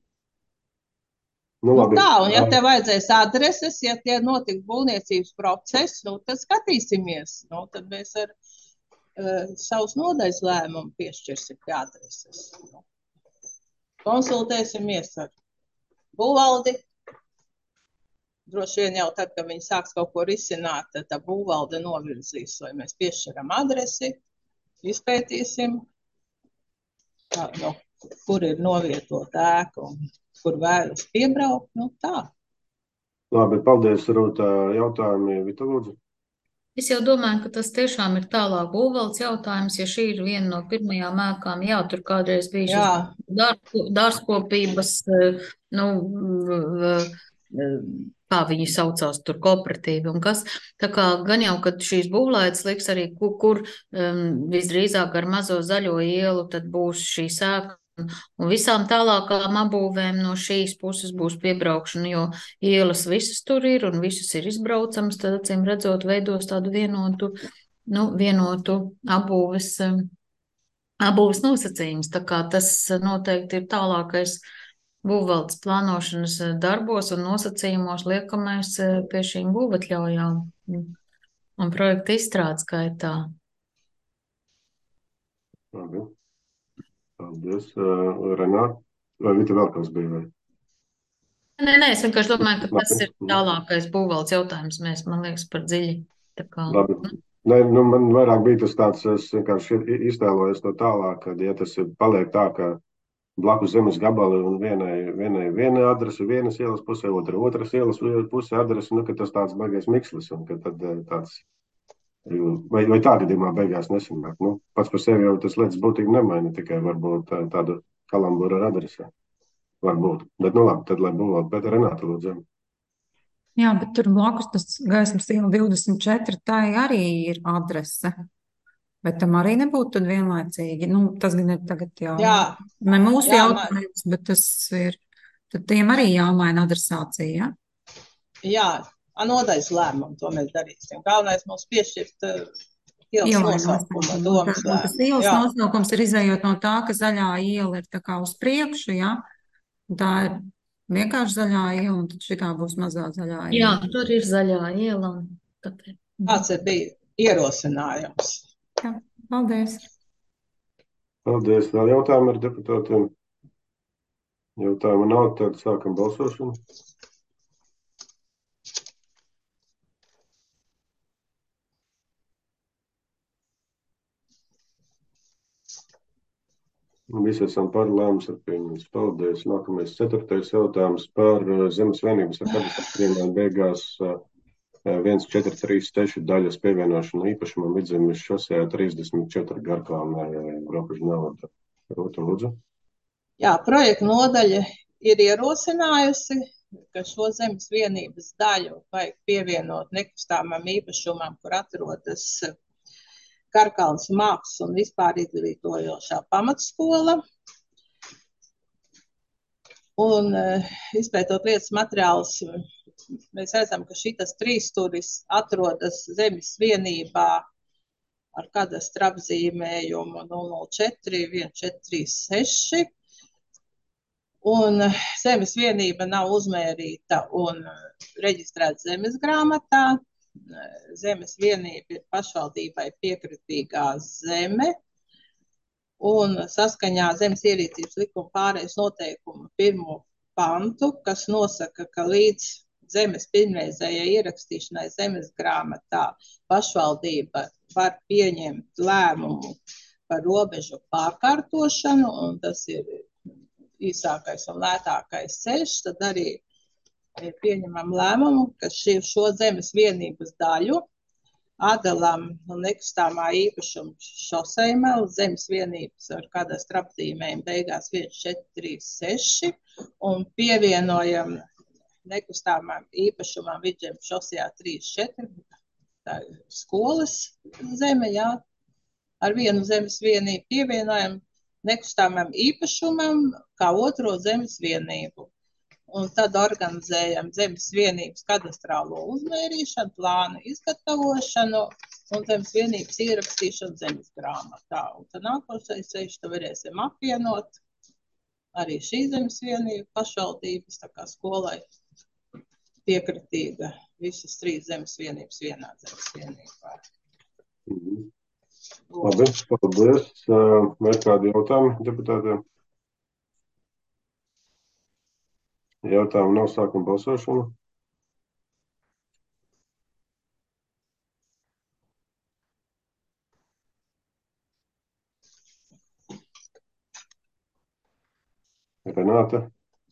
A: Nu,
G: tā, un ja te vajadzēs adreses, ja tie notiks būvniecības process, tad skatīsimies, tad mēs ar savus nodaļas lēmumu piešķirsim pie adreses. Konsultēsimies ar būvvaldi. Droši vien jau tad, kad viņi sāks kaut ko risināt, tad tā būvvalde novirzīs, vai mēs piešķiram adresi, izpētīsim, kur ir novietota ēka un kur vēlas piebraukt, tā.
A: Labi, paldies, Rūta. Jautājumi, Vita, lūdzu.
D: Es jau domāju, ka tas tiešām ir tālāk būvvaldes jautājums, ja šī ir viena no pirmajām ēkām. Jā, tur kādreiz bija šis dārzkopības, kā viņi saucās, tur kooperatīvi un kas. Tā kā gan jau, kad šīs būvlaides liks arī, kur visdrīzāk ar mazo zaļo ielu, tad būs šī ēka. Un visām tālākām apbūvēm no šīs puses būs piebraukšana, jo ielas visas tur ir un visas ir izbraucams, tad acīm redzot veidos tādu vienotu apbūves nosacījums. Tā kā tas noteikti ir tālākais būvvaldes plānošanas darbos un nosacījumos liekamais pie šīm būvatļaujām un projekta izstrādes gaitā.
A: Labi. Paldies. Renāta, vai Vita vēl kāds bija?
D: Nē, es vienkārši domāju, ka tas ir tālākais būvvaldes jautājums. Mēs, man liekas, par dziļi.
A: Labi. Nē, man vairāk bija tas tāds, es vienkārši iztēlojos to tālāk, kad, ja tas paliek tā, ka blakus zemes gabali un viena adrese vienas ielas pusē, otras ielas pusē adrese, ka tas tāds baigais mikslis, un ka tad tāds. Vai tā gadījumā beigās nesanāk? Pats par sevi jau tas lietas būtīgi nemaina, tikai varbūt tādu kalamburu ar adresi. Varbūt. Bet labi, tad lai būvot. Bet Renāta, lūdzu.
B: Jā, bet tur blakus tas Gaismas iela 24, tā arī ir adrese. Bet tam arī nebūtu tad vienlaicīgi. Tas gan ir tagad jau ne mūsu jautājums, bet tas ir, tad tiem arī jāmaina adresācija, ja?
G: Jā. Nodaļas lēmumu, to mēs darīsim. Galvenais mums piešķirt ielas nosaukumu, domas lēmumu.
B: Tas ielas nosaukums ir izējot no tā, ka zaļā iela ir tā kā uz priekšu, jā? Tā ir vienkārši zaļā iela, un tad šitā būs mazā zaļā iela.
D: Jā, tur ir zaļā iela.
G: Tāds bija ierosinājums.
B: Jā, paldies.
A: Paldies. Vēl jautājumi ar deputātiem? Jautājumu nav, tad sākam balsošanu. Visi esam par, lēmums ir pieņemts. Paldies. Nākamais 4. jautājums par zemes vienības ar katastriem beigās 1436 daļas pievienošanu īpašumam Vidzemes šosejā 34 Garkalnē robežu novada. Rūta, lūdzu.
G: Jā, projekta nodaļa ir ierosinājusi ka šo zemes vienības daļu vajag pievienot nekustamam īpašumam, kur atrodas Karkalnes mākslas un vispār izglītojošā pamatskola. Un izpētot lietas materiālus, mēs redzam, ka šitas trīsstūris atrodas zemes vienībā ar kadastra apzīmējumu 004 1436. Un zemes vienība nav uzmērīta un reģistrēta zemes grāmatā. Zemes vienība ir pašvaldībai piekritīgā zeme. Un saskaņā zemes ierīcības likuma pārējais noteikumu 1. pantu, kas nosaka, ka līdz zemes pirmreizējai ierakstīšanai zemes grāmatā pašvaldība var pieņemt lēmumu par robežu pārkārtošanu, un tas ir īsākais un lētākais ceļš, tad arī pieņemam lēmumu, ka šo zemes vienības daļu atdalām no nekustamā īpašuma šosejumā uz zemes vienības ar kadastra apzīmējumu beigās 1436 un pievienojam nekustamām īpašumam Vidzemes šosejā 34, tā ir skolas zeme, jā, ar vienu zemes vienību pievienojam nekustamam īpašumam kā otro zemes vienību. Un tad organizējam zemes vienības kadastrālo uzmērīšanu, plānu izgatavošanu un zemes vienības ierakstīšanu zemes grāmatā. Un tad nākošais ceļš, tad varēsim apvienot arī šī zemes vienība pašvaldības, tā kā skolai piekritīga visas 3 zemes vienības vienā zemes vienībā.
A: Labi, paldies. Vai kādi jautājumi deputātiem? Jautājumu nav, sākam balsošanu. Renāte?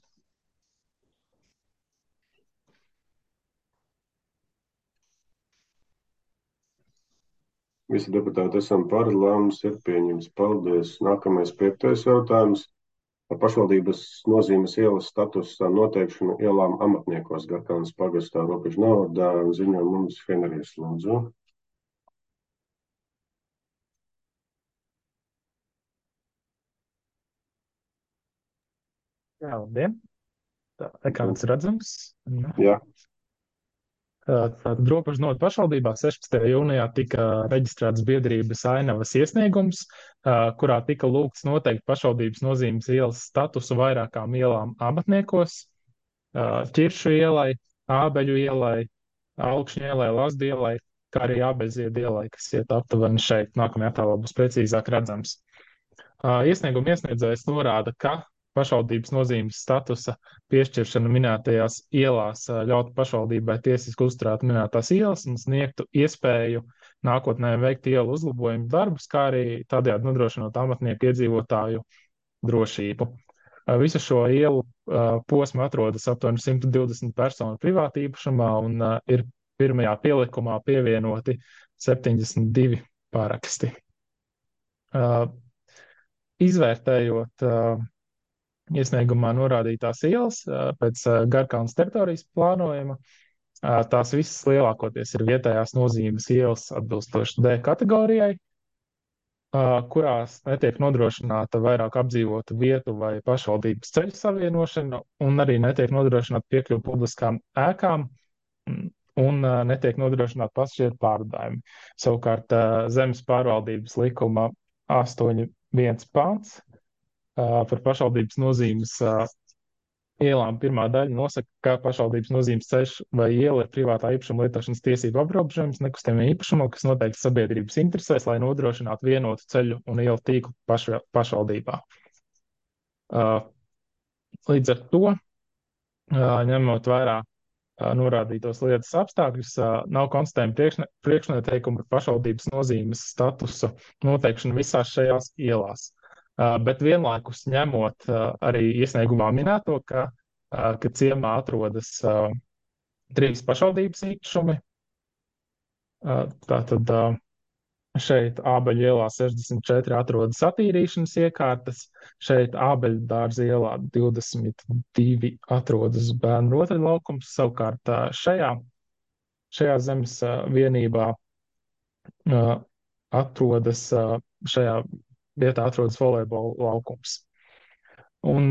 A: Visi deputāti esam par, lēmums ir pieņems. Paldies. Nākamais 5. jautājums. Par pašvaldības nozīmes ielas statusa noteikšanu ielām amatniekos Garkalnes pagastā robežu novadā ziņo mums Henrijs Lundzu.
I: Jā, labdien. Ekrāns redzams.
A: Jā.
I: Tātad robežu novada pašvaldībā 16. jūnijā tika reģistrēts biedrības Ainavas iesniegums, kurā tika lūgts noteikt pašvaldības nozīmes ielas statusu vairākām ielām amatniekos, Ķiršu ielai, Ābeļu ielai, Alkšņu ielai, Lazdu ielai, kā arī Ābeļziedu ielai, kas iet aptuveni šeit, nākamajā attēlā būs precīzāk redzams. Iesnieguma iesniedzējs norāda, ka pašvaldības nozīmes statusa piešķiršana minētajās ielās ļautu pašvaldībai tiesiski uzturēt minētās ielas un sniegtu iespēju nākotnē veikt ielu uzlabojumu darbus, kā arī tādējādi nodrošinot amatnieku iedzīvotāju drošību. Visu šo ielu posmu atrodas aptuveni 120 personu privāta īpašumā un ir pirmajā pielikumā pievienoti 72 paraksti. Izvērtējot iesniegumā norādītās ielas pēc Garkalnes teritorijas plānojuma, tās visas lielākoties ir vietējās nozīmes ielas atbilstoši D kategorijai, kurās netiek nodrošināta vairāk apdzīvotu vietu vai pašvaldības ceļu savienošana un arī netiek nodrošināta piekļuve publiskām ēkām un netiek nodrošināta pasažieru pārvadājumi. Savukārt zemes pārvaldības likuma 8.1 pants par pašvaldības nozīmes ielām pirmā daļa nosaka, ka pašvaldības nozīmes ceļš vai iela ir privātā īpašuma lietošanas tiesību aprobežojums nekustamiem īpašumam, kas noteikti sabiedrības interesēs, lai nodrošinātu vienotu ceļu un ielu tīklu pašvaldībā. Līdz ar to, ņemot vērā norādītos lietas apstākļus, nav konstatējumi priekšnoteikumi par pašvaldības nozīmes statusu noteikšanu visās šajās ielās. Bet vienlaikus ņemot arī iesniegumā minēto, ka ciemā atrodas 3 pašvaldības īpašumi, tātad Šeit Ābeļu ielā 64 atrodas attīrīšanas iekārtas, šeit Ābeļu dārza ielā 22 atrodas bērnu rotaļlaukums, savukārt šajā zemes vienībā šajā vietā atrodas volejbola laukums. Un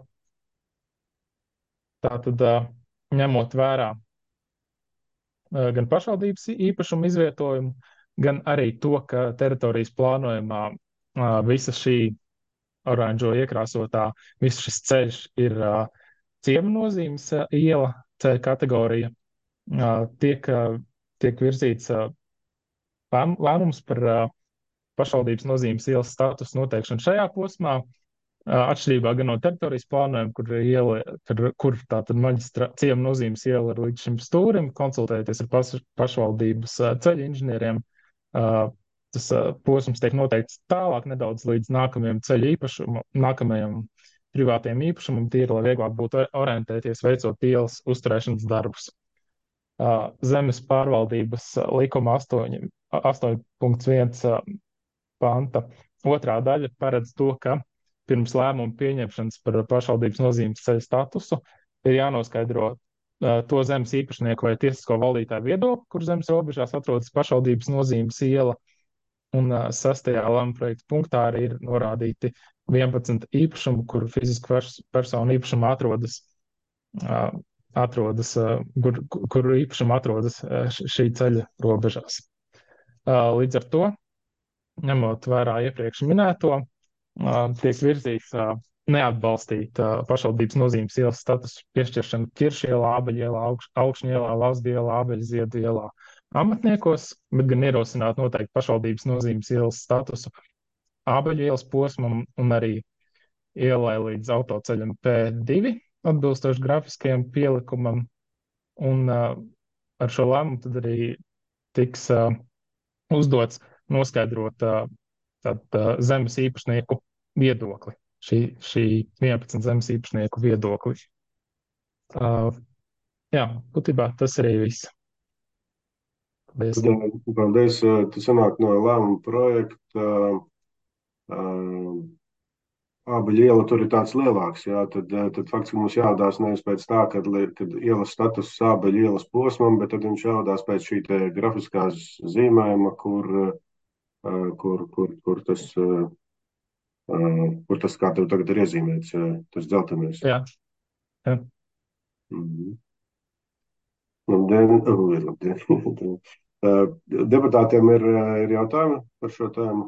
I: tātad ņemot vērā gan pašvaldības īpašumu izvietojumu, gan arī to, ka teritorijas plānojumā visa šī oranžo iekrāsotā, viss šis ceļš ir ciema nozīmes iela, ceļa kategorija, tiek virzīts lēmums par pašvaldības nozīmes ielas statusu noteikšanu šajā posmā, atšķirībā gan no teritorijas plānojuma, kur tātad ciema nozīmes iela ir līdz šim stūrim, konsultējoties ar pašvaldības ceļu inženieriem, tas posms tiek noteikts tālāk nedaudz līdz nākamajam privātiem īpašumam, tīri, lai vieglāk būtu orientēties, veicot ielas uzturēšanas darbus. Zemes pārvaldības likuma 8.1 panta otrā daļa paredz to, ka pirms lēmuma pieņemšanas par pašvaldības nozīmes ceļa statusu ir jānoskaidro to zemes īpašnieku vai tiesisko valdītāju viedokli, kur zemes robežās atrodas pašvaldības nozīmes iela. Un 6. lēmuma projekta punktā arī ir norādīti 11 īpašumu, kur fizisku personu īpašumu kur īpašumu atrodas šī ceļa robežās. Līdz ar to, ņemot vērā iepriekš minēto, tiek virzīts neatbalstīt pašvaldības nozīmes ielas statusu piešķiršanu Ķiršu ielā, Ābeļu ielā, Augšņu ielā, Lazdu ielā, Ābeļu ziedu ielā amatniekos, bet gan ierosināt noteikti pašvaldības nozīmes ielas statusu Ābeļu ielas posmam un arī ielai līdz autoceļam P2, atbilstoši grafiskajam pielikumam. Un ar šo lēmumu tad arī tiks uzdots noskaidrot zemes īpašnieku viedokli, šī 11 zemes īpašnieku viedokli. Jā, būtībā tas arī viss.
A: Paldies. Tas sanāk no lēmuma projekta. Ābeļu iela tur ir tāds lielāks, jā, tad faktiski mums jādās nevis pēc tā, kad ielas status Ābeļu ielas posmam, bet tad viņš jādās pēc šī te grafiskās zīmējuma, kur tas kā tev tagad ir iezīmēts, tas dzeltenais.
I: Jā.
A: Labdien. Deputātiem ir jautājumi par šo tēmu?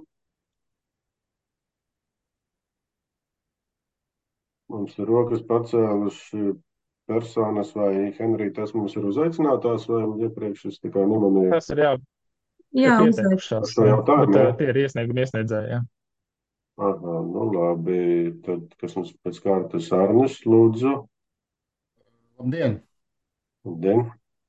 A: Mums ir rokas pacēluši personas, vai Henrija, tas mums ir uzaicinātās, vai iepriekš es tikai nemanīju?
I: Tas ir pieteikušās, bet tie ir iesniegumi iesniedzēji, jā.
A: Aha, nu labi, tad kas mums pēc kārtas Arnis, lūdzu.
J: Labdien!
A: Labdien!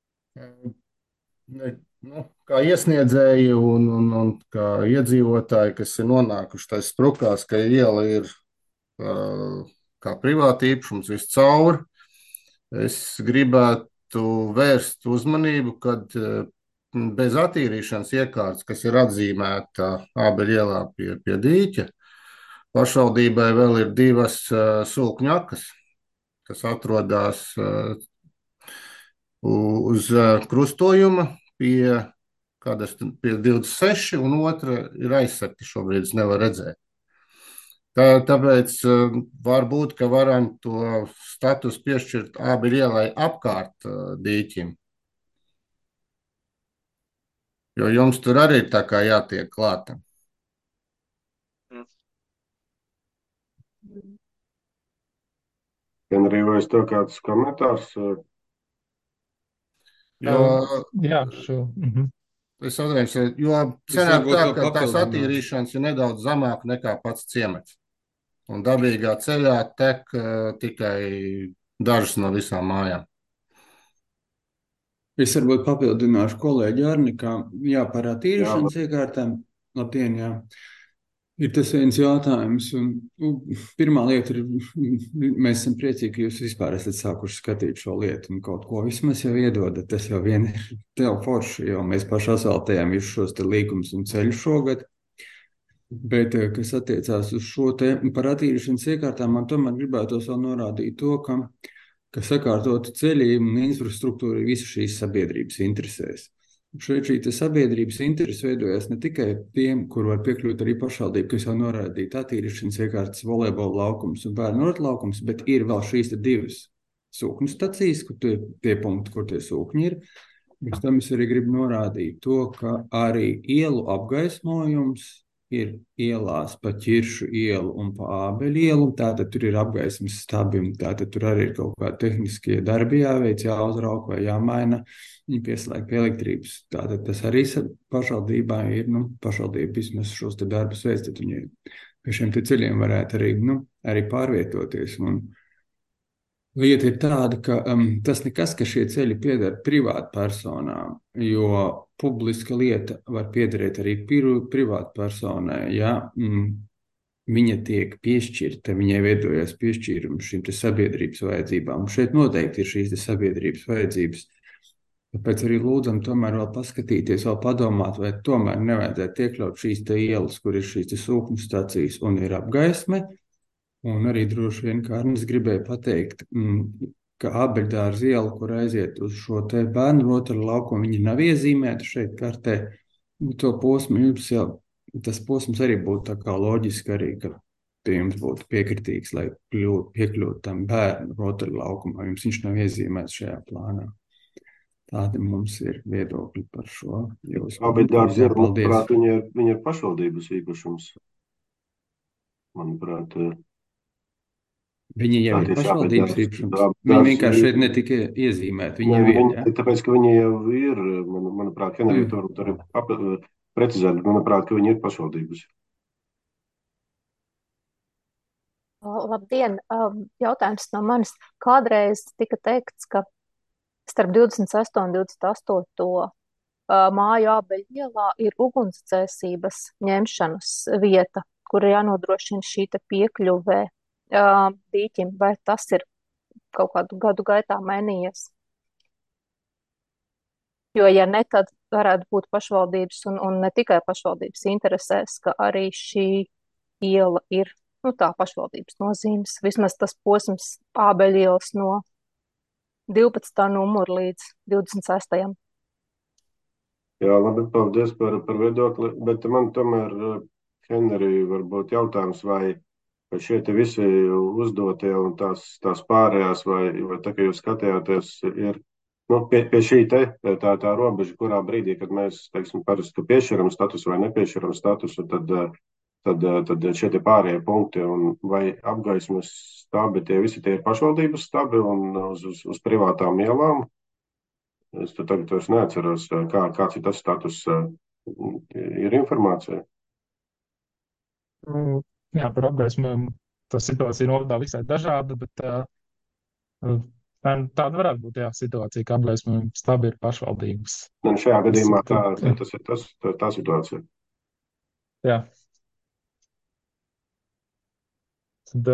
J: Kā iesniedzēji un kā iedzīvotāji, kas ir nonākuši tais sprukās, ka iela ir kā privāta īpašums viscaur, es gribētu vērst uzmanību, kad bez attīrīšanas iekārtas, kas ir atzīmēta Ābeļu ielā pie dīķa, pašvaldībai vēl ir 2 sulkņakas, kas atrodas uz krustojuma pie 26, un otra ir aizsarti šobrīd, es nevaru redzēt. Tāpēc varbūt, ka varam to statusu piešķirt Ābeļu ielai apkārt dīķim. Jo jums tur arī ir tā kā jātiek klātam.
A: Henrija, vai es tev kāds komentārs?
I: Jā,
J: Es atvainojos, jo sanāk tā, ka tās attīrīšanas ir nedaudz zemāk nekā pats ciemats. Un dabīgā ceļā tek tikai dažas no visām mājām.
K: Es varbūt papildināšu kolēģi Arni, kā par attīrīšanas iekārtām. Labdien, jā. Ir tas viens jautājums, un pirmā lieta ir, mēs esam priecīgi, ka jūs vispār esat sākuši skatīt šo lietu un kaut ko vismaz jau iedodat. Tas jau vien ir tev forši, jo mēs paši asfaltējām visus šos te līgumus un ceļus šogad. Bet, kas attiecās uz šo te par attīrīšanas iekārtām, man tomēr gribētos vēl norādīt to, ka sakārtota ceļi un infrastruktūra ir visu šīs sabiedrības interesēs. Šeit šī sabiedrības interese veidojas ne tikai tiem, kur var piekļūt arī pašvaldība, kas jau norādīta attīrīšanas iekārtas, volejbola laukums un bērnu rotlaukums, bet ir vēl šīs divas sūkņu stacijas, kur tie punkti, kur tie sūkņi ir. Bez tam es arī gribu norādīt to, ka arī ielu apgaismojums ir ielās pa Ķiršu ielu un pa Ābeļu ielu, un tātad tur ir apgaismas stabi, un tātad tur arī ir kaut kādi tehniskie darbi jāveic, jāuzrauk vai jāmaina, viņi pieslēgt pie elektrības. Tātad tas arī pašvaldībā ir, pašvaldība vismaz šos te darbus veic, tad viņi pie šiem te ceļiem varētu arī pārvietoties. Un lieta ir tāda, ka tas nekas, ka šie ceļi pieder privātu personām, jo publiska lieta var piederēt arī privātu personai, ja viņa tiek piešķirta, viņai veidojas piešķīrums šīm te sabiedrības vajadzībām. Un šeit noteikti ir šīs te sabiedrības vajadzības. Tāpēc arī lūdzam tomēr vēl paskatīties, vēl padomāt, vai tomēr nevajadzētu iekļaut šīs te ielas, kur ir šīs te sūkņu stacijas un ir apgaisme. Un arī droši vien, kā Arnis gribēja pateikt, ka Ābeļdārza iela, kur aiziet uz šo te bērnu rotaļu laukumu, viņa nav iezīmēta šeit kartē. To posmu jums jau, tas posms arī būtu tā kā loģiski arī, ka pie jums būtu piekritīgs, lai piekļūtu tam bērnu rotaļu laukumam. Jums viņš nav iezīmēts šajā plānā. Tādi mums ir viedokļi par šo.
A: Ābeļdārza iela, manuprāt, viņa ir pašvaldības īpašums. Manuprāt,
K: Viņa jau ir pašvaldības īpašums. Viņa vienkārši šeit netika iezīmēta. Viņa jau ir.
A: Tāpēc, ka viņa jau ir, manuprāt, Henrija, tur ir precizēt, manuprāt, ka viņa ir pašvaldības.
L: Labdien! Jautājums no manis. Kādreiz tika teikts, ka starp 26. un 28. Māju Ābeļu ielā ir ugunsdzēsības ņemšanas vieta, kur ir jānodrošina šī te piekļuvē dīķim, vai tas ir kaut kādu gadu gaitā mainījies? Jo, ja ne, tad varētu būt pašvaldības un ne tikai pašvaldības interesēs, ka arī šī iela ir, tā pašvaldības nozīmes. Vismaz tas posms Ābeļu ielas no 12. numura līdz 26.
A: Jā, labi, paldies par viedokli, bet man tomēr, Henrija, varbūt jautājums, vai šie te visi uzdotie un tās pārējās, vai tā, ka jūs skatījāties, ir pie šī tā robeža, kurā brīdī, kad mēs, teiksim, parasti piešķiram statusu vai nepiešķiram statusu, tad šie te pārējie punkti, un vai apgaismas stabi, tie visi tie ir pašvaldības stabi un uz privātām ielām. Es tagad vairs neatceros, kāds ir tas status, ir informācija.
I: Jā, par apgaismojumu tā situācija novadā visai dažāda, bet tāda varētu būt situācija, ka apgaismojuma stabi ir pašvaldības.
A: Šajā gadījumā tas ir tā situācija.
I: Jā. Tad,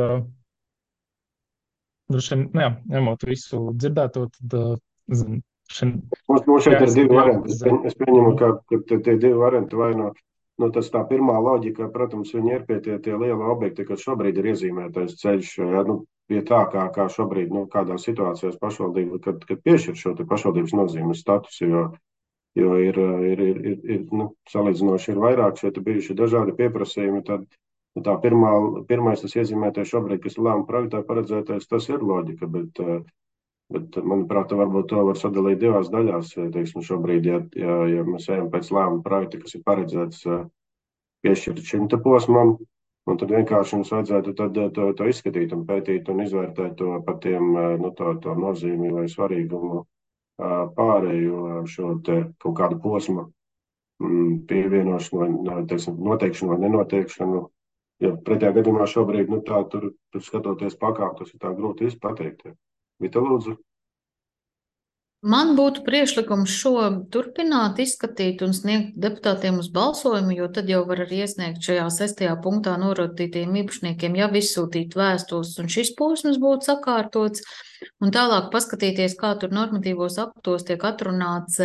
I: ņemot visu dzirdēto, tad,
A: Mums šeit ir divi varianti. Es pieņemu, ka tie divi varianti vai tas tā pirmā loģika, protams, viņi ir pie tie lieli objekti, kas šobrīd ir iezīmētais ceļš, pie tā, kā šobrīd, kādā situācijās pašvaldība, kad piešķir šo te pašvaldības nozīmes statusu, jo ir salīdzinoši ir vairāk šeit bijuši dažādi pieprasījumi, tad tā pirmais tas iezīmētais šobrīd, kas lēma projektā paredzētais, tas ir loģika, bet manuprāt, varbūt to var sadalīt divās daļās. Teiksim, šobrīd, ja mēs ejam pēc lēmuma projekta, kas ir paredzēts piešķirt šim te posmam, un tad vienkārši mums vajadzētu to izskatīt un pētīt un izvērtēt to par tiem, to nozīmi vai svarīgumu pārējo šo te kaut kādu posmu pievienošanu, noteikšanu vai nenoteikšanu. Ja pretējā gadījumā šobrīd, tur skatoties pakāp, tas ir tā grūti pateikt. Vita, lūdzu.
D: Man būtu priekšlikums šo turpināt, izskatīt un sniegt deputātiem uz balsojumu, jo tad jau var arī iesniegt šajā 6. punktā norodītiem īpašniekiem jau izsūtīt vēstules, un šis posms būtu sakārtots, un tālāk paskatīties, kā tur normatīvos aktos tiek atrunāts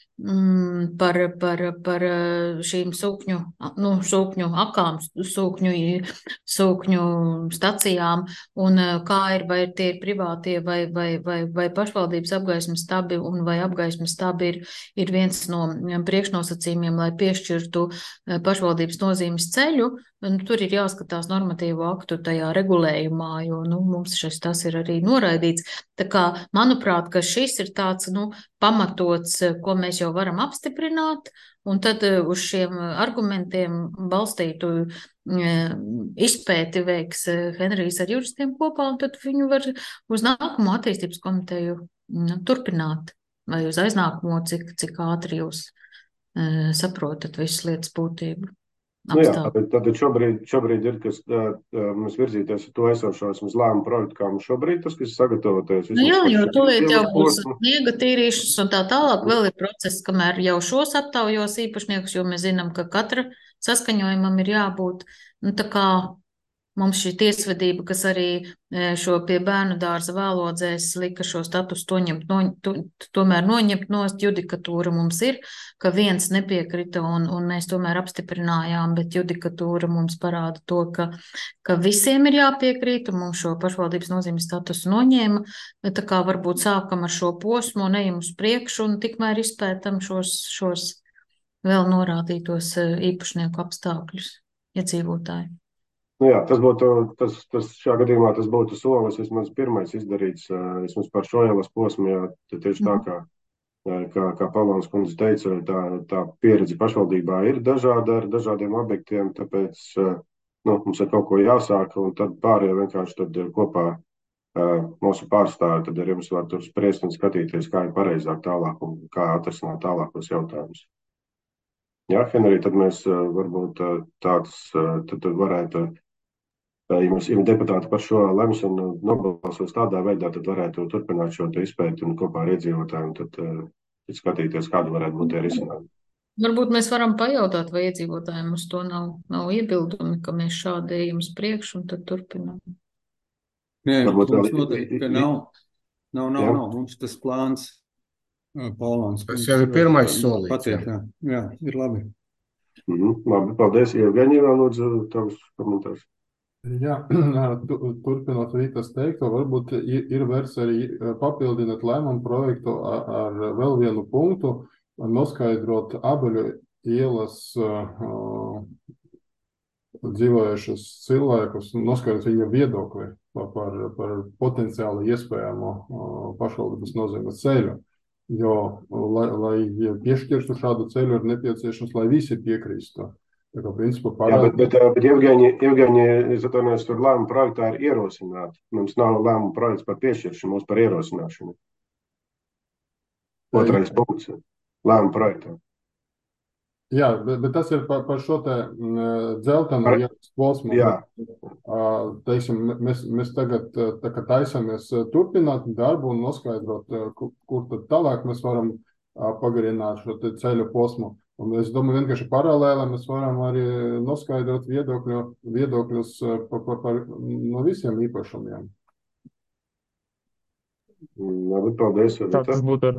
D: par šīm sūkņu akām, sūkņu stacijām, un kā ir, vai tie ir privātie vai pašvaldības apgaismas stabi, un vai apgaismas stabi ir viens no priekšnosacījumiem, lai piešķirtu pašvaldības nozīmes ceļu. Tur ir jāskatās normatīvo aktu tajā regulējumā, jo mums tas ir arī noraidīts. Tā kā, manuprāt, ka šis ir tāds pamatots, ko mēs jau varam apstiprināt, un tad uz šiem argumentiem balstītu izpēti veiks Henrijs ar juristiem kopā, un tad viņu var uz nākamo attīstības komiteju turpināt, vai uz aiznākamo, cik ātri jūs saprotat visas lietas būtību.
A: Tad šobrīd ir, kas mums virzīties ar to esošos uz lēmumu projektu, kā mums šobrīd tas, kas sagatavoties.
D: Jā, jo tūlīt jau būs sniega tīrīšanas un tā tālāk vēl ir process, kamēr jau šos aptaujos īpašniekus, jo mēs zinām, ka katra saskaņojumam ir jābūt. Tā kā mums šī tiesvedība, kas arī šo pie bērnu dārza vēlodzēs lika šo status tomēr noņemt nost, judikatūra mums ir, ka viens nepiekrita un mēs tomēr apstiprinājām, bet judikatūra mums parāda to, ka visiem ir jāpiekrīt, un mums šo pašvaldības nozīmes statusu noņēma. Tā kā varbūt sākam ar šo posmu un ejam uz priekšu un tikmēr izpētam šos vēl norādītos īpašnieku apstākļus iedzīvotāji.
A: Tas būtu, šā gadījumā tas būtu solis, vismaz pirmais izdarīts, vismaz par šo ielas posmu, jo tieši tā kā Pavlāns kundze teica, tā pieredze pašvaldībā ir dažāda ar dažādiem objektiem, tāpēc mums ir kaut ko jāsāk, un tad pārējie vienkārši tad kopā mūsu pārstāvi, tad ar jums var tur spriest un skatīties, kā ir pareizāk tālāk un kā atrisināt tālākos jautājumus. Jā, Henrij, tad mēs varbūt tad varētu, ja mums ir deputāti par šo lemšanu nobalsos tādā veidā, tad varētu turpināt šo izpēti un kopā ar iedzīvotājiem tad skatīties, kāda varētu būt tie risinājumi.
D: Varbūt mēs varam pajautāt, vai iedzīvotājiem uz to nav iebildumi, ka mēs šādi ejam uz priekšu un tad turpinām.
K: Nē, mums noteikti, ka nav. Mums tas plāns, Pavlāns.
J: Tas jau ir pirmais solīts.
K: Jā, ir labi.
A: Labi, paldies. Jevgeņija, vēl lūdzu tavus komentārus.
E: Jā, turpinot Rītas teikto, varbūt ir vērts arī papildināt lēmumu projektu ar vēl vienu punktu, noskaidrot Abeļu ielas dzīvojušus cilvēkus, noskaidrot viņu viedokli par potenciāli iespējamo pašvaldības nozīmes ceļu. Jo, lai piešķirtu šādu ceļu, ir nepieciešams, lai visi piekrīstu.
A: Bet Jevgeņi, es atvainojos, tur lēmuma projektā ir ierosināti. Mums nav lēmuma projekts par piešķiršanu, mums par ierosināšanu. Otrais punkts lēmuma projektā.
E: Jā, bet tas ir par šo te dzeltenu posmu. Teiksim, mēs tagad taisamies turpināt darbu un noskaidrot, kur tad tālāk mēs varam pagarināt šo te ceļu posmu. Un es domāju, vienkārši paralēli mēs varam arī noskaidrot viedokļus no visiem īpašumiem.
A: Labi, paldies.
I: Tas būtu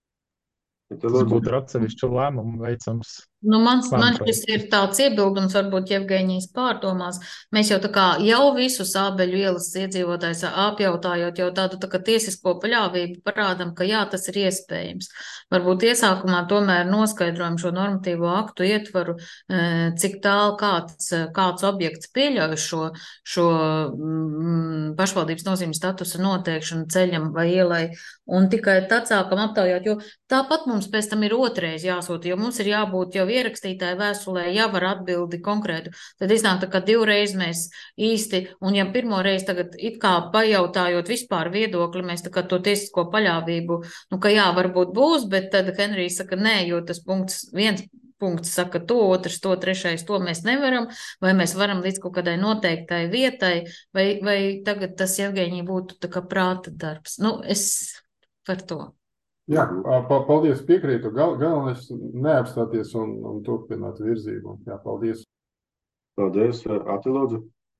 I: ar atsevišķu lēmumu veicams.
D: Man šis ir tāds iebildums, varbūt Jevgeņijas pārdomās. Mēs jau jau visus Ābeļu ielas iedzīvotājus apjautājot jau tādu tiesisko paļāvību parādam, ka jā, tas ir iespējams. Varbūt iesākumā tomēr noskaidrojam šo normatīvo aktu ietvaru, cik tālu kāds objekts pieļauj šo pašvaldības nozīmes statusa noteikšanu ceļam vai ielai, un tikai tad sākam aptaujāt, jo tāpat mums pēc tam ir otrais jāsūta, jo mums ir jābūt jau ierakstītāja vēstulē jau ar atbildi konkrētu. Tad iznāk ka divreiz mēs īsti, un ja pirmo reizi tagad it kā pajautājot vispār viedokli, mēs to tiesisko paļāvību, ka jā, varbūt būs, bet tad Henrijs saka nē, jo tas viens punkts saka to, otrs to, trešais to mēs nevaram, vai mēs varam līdz kaut kādai noteiktai vietai, vai tagad tas Jevgeņija būtu prāta darbs. Es par to.
E: Jā, paldies, piekrītu. Galvenais neapstāties un turpināt virzību. Jā, paldies.
A: Paldies, Atilūdzu.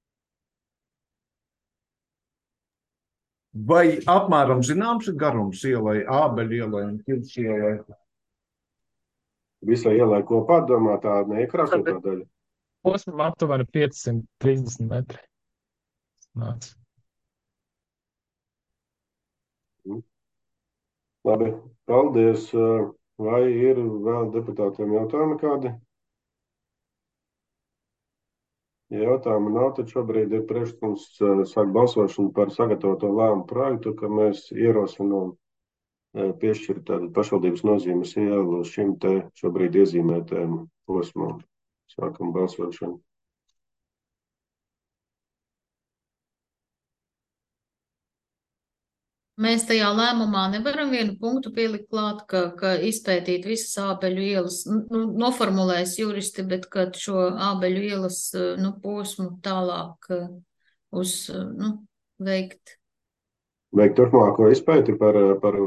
H: Vai apmēram zināms ir garums ielai, Ābeļu ielai un Ķirts ielai?
A: Visai ielai kopā domā tā neiekrāsotā daļa.
I: Posmam aptuveni 530 metri. Nāc.
A: Labi, paldies. Vai ir vēl deputātiem jautājumi kādi? Ja jautājumu nav, tad šobrīd ir priekšlikums sākt balsošanu par sagatavoto lēmumu projektu, ka mēs ierosinām piešķirt tādu pašvaldības nozīmes ielu šim te šobrīd iezīmētajam posmam. Sākam balsošanu.
D: Mēs tajā lēmumā nevaram vienu punktu pielikt klāt, ka izpētīt visas Ābeļu ielas, noformulēs juristi, bet ka šo Ābeļu ielas posmu tālāk veikt.
A: Veikt turpmāko izpēti par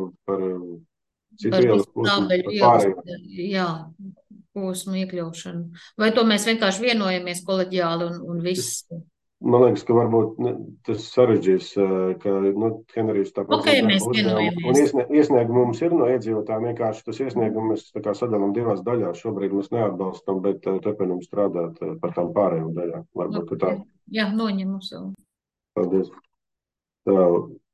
A: citu ielas posmu, par pārējo.
D: Jā, posmu iekļaušanu. Vai to mēs vienkārši vienojamies koleģiāli un viss?
A: Man liekas, ka varbūt tas sarežģīs, ka Henrijs tāpat
D: mēs vienojamies.
A: Un iesniegumi mums ir no iedzīvotājiem, vienkārši tas iesniegums mēs tā kā sadalām divās daļās. Šobrīd mēs neatbalstam, bet turpinam strādāt par tām pārējām daļām. Varbūt, ka tā.
D: Jā, noņemu savu.
A: Paldies. Tā.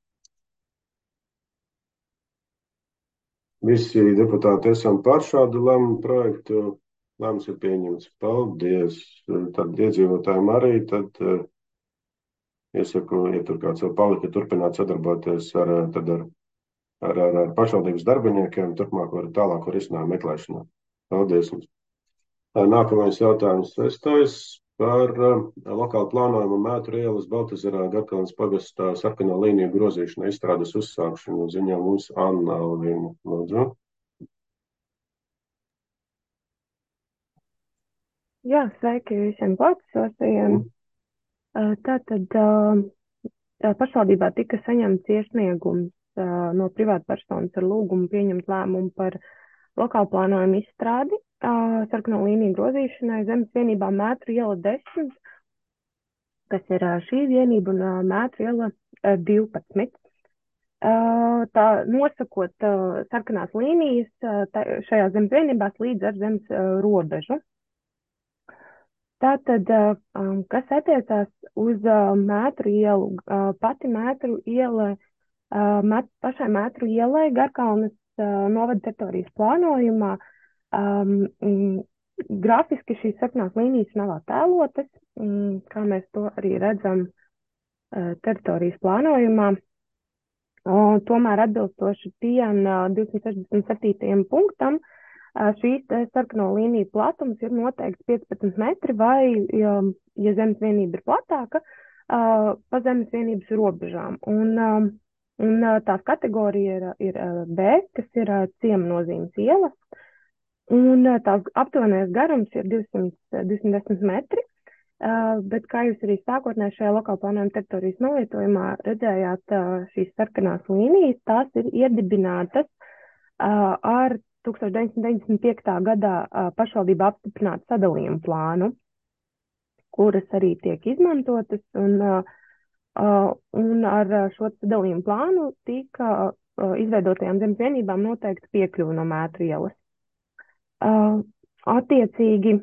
A: Visi deputāti esam par šādu lēmumu projektu. Lēmums ir pieņemts. Paldies. Tad iedzīvotājiem arī, tad iesaku, ja tur kāds vēl palika, turpināt sadarboties ar pašvaldības darbiniekiem, turpmāk var tālāko risinājumu meklēšanā. Paldies jums. Nākamais jautājums 6. par lokālu plānojumu Mētru ielas Baltezerā Garkalnes pagastā sarkano līniju grozīšanu izstrādes uzsākšanu. Ziņā mums Anna Alvina. Lūdzu.
M: Jā, sveiki visiem klātesošajiem. Tātad pašvaldībā tika saņemts iesniegums no privātpersonas ar lūgumu pieņemt lēmumu par lokālu plānojumu izstrādi sarkano līniju grozīšanai zemes vienībā Mētru iela 10, kas ir šī vienība, un Mētru iela 12. Tā nosakot sarkanās līnijas šajā zemes vienībās līdz ar zemes robežu. Tātad, kas attiecās uz Mētru ielu, pati Mētru iela, pašai Mētru ielai Garkalnes novada teritorijas plānojumā, grafiski šīs sarkanās līnijas nav attēlotas, kā mēs to arī redzam teritorijas plānojumā. Tomēr atbilstoši TIAN 267. punktam, šīs sarkano līniju platums ir noteikts 15 metri vai, ja zemes vienība ir platāka, pa zemes vienības robežām. Un tās kategorija ir B, kas ir ciema nozīmes ielas, un tās aptuvenais garums ir 210 metri, bet kā jūs arī sākotnēji šajā lokāla plānojuma teritorijas novietojumā redzējāt, šīs sarkanās līnijas, tās ir iedibinātas ar 1995. gadā pašvaldība apstiprinātu sadalījumu plānu, kuras arī tiek izmantotas, un ar šo sadalījumu plānu tika izveidotajām zemes vienībām noteikti piekļuva no Mētru ielas. Attiecīgi,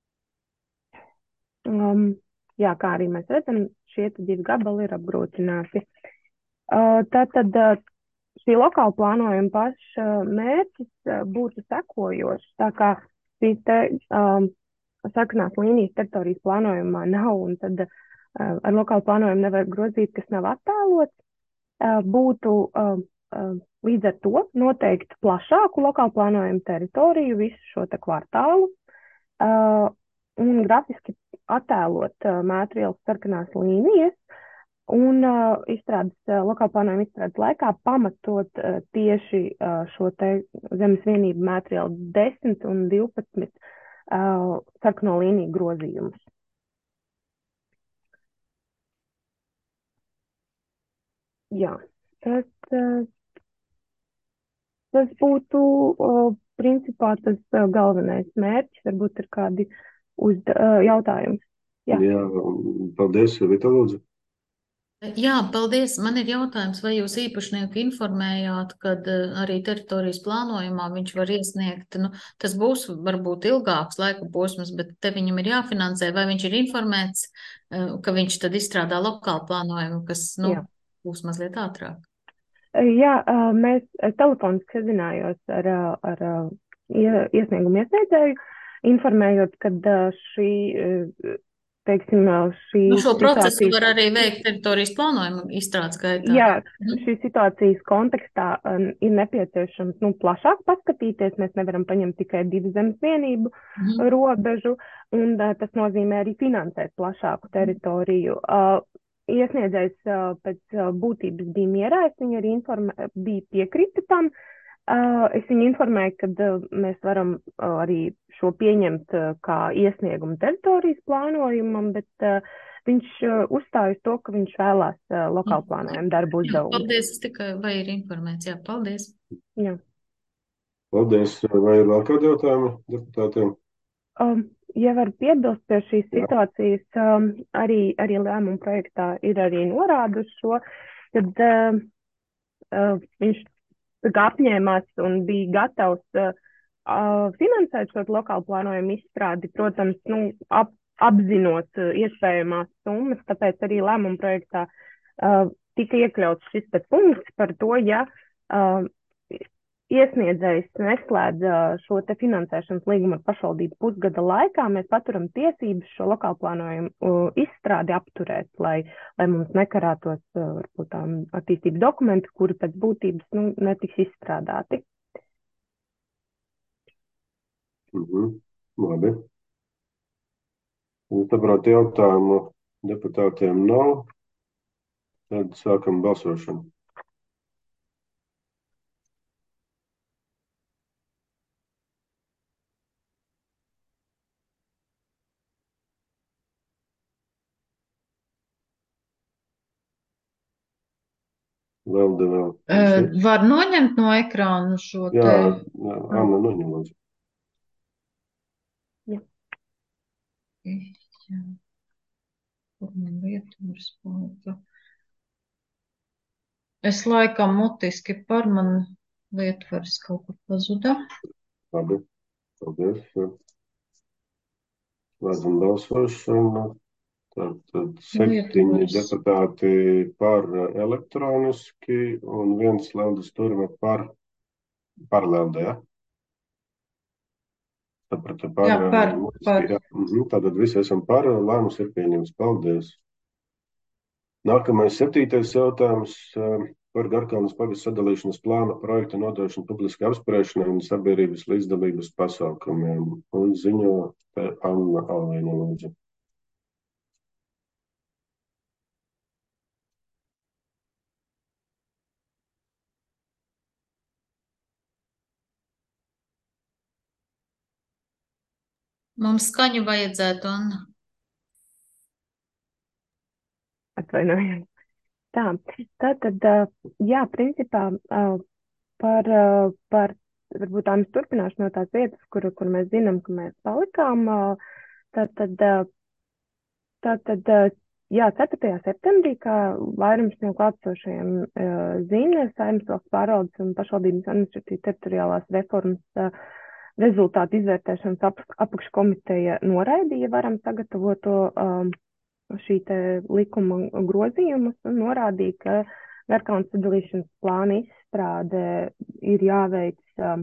M: jā, kā arī mēs redzam, šie divi gabali ir apgrūtināti. Tātad šī lokāla plānojuma paša mērķis būtu sekojošs, tā kā šīs te sarkanās līnijas teritorijas plānojumā nav, un tad ar lokālu plānojumu nevar grozīt, kas nav attēlots, būtu līdz ar to noteikti plašāku lokālu plānojumu teritoriju, visu šo te kvartālu, un grafiski attēlot Mētru ielas sarkanās līnijas, un lokāla plānojuma izstrādes laikā pamatot tieši šo te zemes vienību Mētru iela 10 un 12 sarkano līniju grozījumus. Jā, tas tas būtu principā tas galvenais mērķis. Varbūt ir kādi jautājumi. Jā.
A: Jā, paldies, Vita, lūdzu.
D: Jā, paldies. Man ir jautājums, vai jūs īpašnieku informējāt, kad arī teritorijas plānojumā viņš var iesniegt, tas būs varbūt ilgāks laika posms, bet te viņam ir jāfinansē, vai viņš ir informēts, ka viņš tad izstrādā lokālu plānojumu, kas, būs mazliet ātrāk?
M: Jā, mēs telefoniski sazinājos ar iesniegumu iesniedzēju, informējot, kad šī
D: šo procesu var arī veikt teritorijas plānojumu izstrādes gaitā.
M: Jā, šīs situācijas kontekstā ir nepieciešams plašāk paskatīties. Mēs nevaram paņemt tikai 2 zemes vienību robežu, un tas nozīmē arī finansēt plašāku teritoriju. Iesniedzējs pēc būtības bija mierā, es viņu arī bija piekrita tam. Es viņu informēju, ka mēs varam arī šo pieņemt kā iesniegumu teritorijas plānojumam, bet viņš uzstājas to, ka viņš vēlās lokālu plānojumu darbu uzdevumu.
D: Paldies, es tikai vai ir informēts, jā, paldies.
M: Jā.
A: Paldies, vai ir vēl kādi jautājumi deputātiem?
M: Ja var piebilst pie šīs situācijas, arī lēmuma projektā ir arī norāda uz šo, tad viņš apņēmās un bija gatavs finansēt šo lokālu plānojumu izstrādi, protams, apzinot iespējamās summas, tāpēc arī lēmuma projektā tika iekļauts šis punkts par to, ja iesniedzējs neslēdz šo te finansēšanas līgumu ar pašvaldību pusgada laikā, mēs paturam tiesības šo lokālu plānojumu izstrādi apturēt, lai mums nekarātos varbūt attīstības dokumenti, kuri pēc būtības netiks izstrādāti.
A: Labi. Saprāt, jautājumu deputātiem nav. Tad sākam balsošanu. Vēl.
D: Var noņemt no ekrāna šo te?
A: Jā, Anna, noņem lūdzu.
M: Jā.
D: Jā. Kur man lietuvas palika? Es laikam mutiski par man lietuvas kaut kur pazuda.
A: Labi, paldies. Slēdzam balsošanu. Tātad 7 deputāti par elektroniski un 1 Leldes Turme par Lelde, ja? Sapratu, par.
D: Jā, par.
A: Jā. Tātad visi esam par, lēmums ir pieņems. Paldies. Nākamais 7. jautājums par Garkalnes pagasts sadalīšanas plāna projekta nodošanu publiski apspriešanai un sabiedrības līdzdalības pasākumiem. Un ziņo Anna Alvīna lūdzu.
D: Mums skaņu vajadzētu, Anna.
M: Atvainojos. Tātad, jā, principā par varbūt tām turpināšu no tās vietas, kur mēs zinām, ka mēs palikām. Tātad, jā, 4. septembrī, kā vairums no klātsošajiem zina, Saeimas valsts pārvaldes un pašvaldības administratīvas teritoriālās reformas rezultātu izvērtēšanas apakškomiteja noraidīja varam sagatavoto šī te likuma grozījumus un norādīja, ka Garkalnes sadalīšanas plāna izstrāde ir jāveic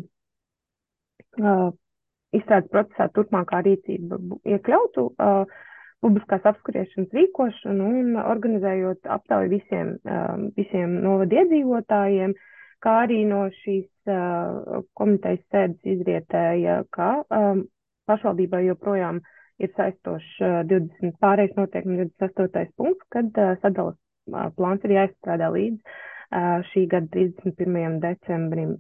M: izstrādes procesā turpmākā rīcība iekļautu publiskās apspriešanas rīkošanu un organizējot aptauju visiem novadu iedzīvotājiem, kā arī no šīs komitejas sēdes izrietēja, ka pašvaldībai joprojām ir saistošs 20 pārējais noteikumi 28. punkts, kad sadalas plāns ir jāizstrādā līdz šī gada 31. decembrim.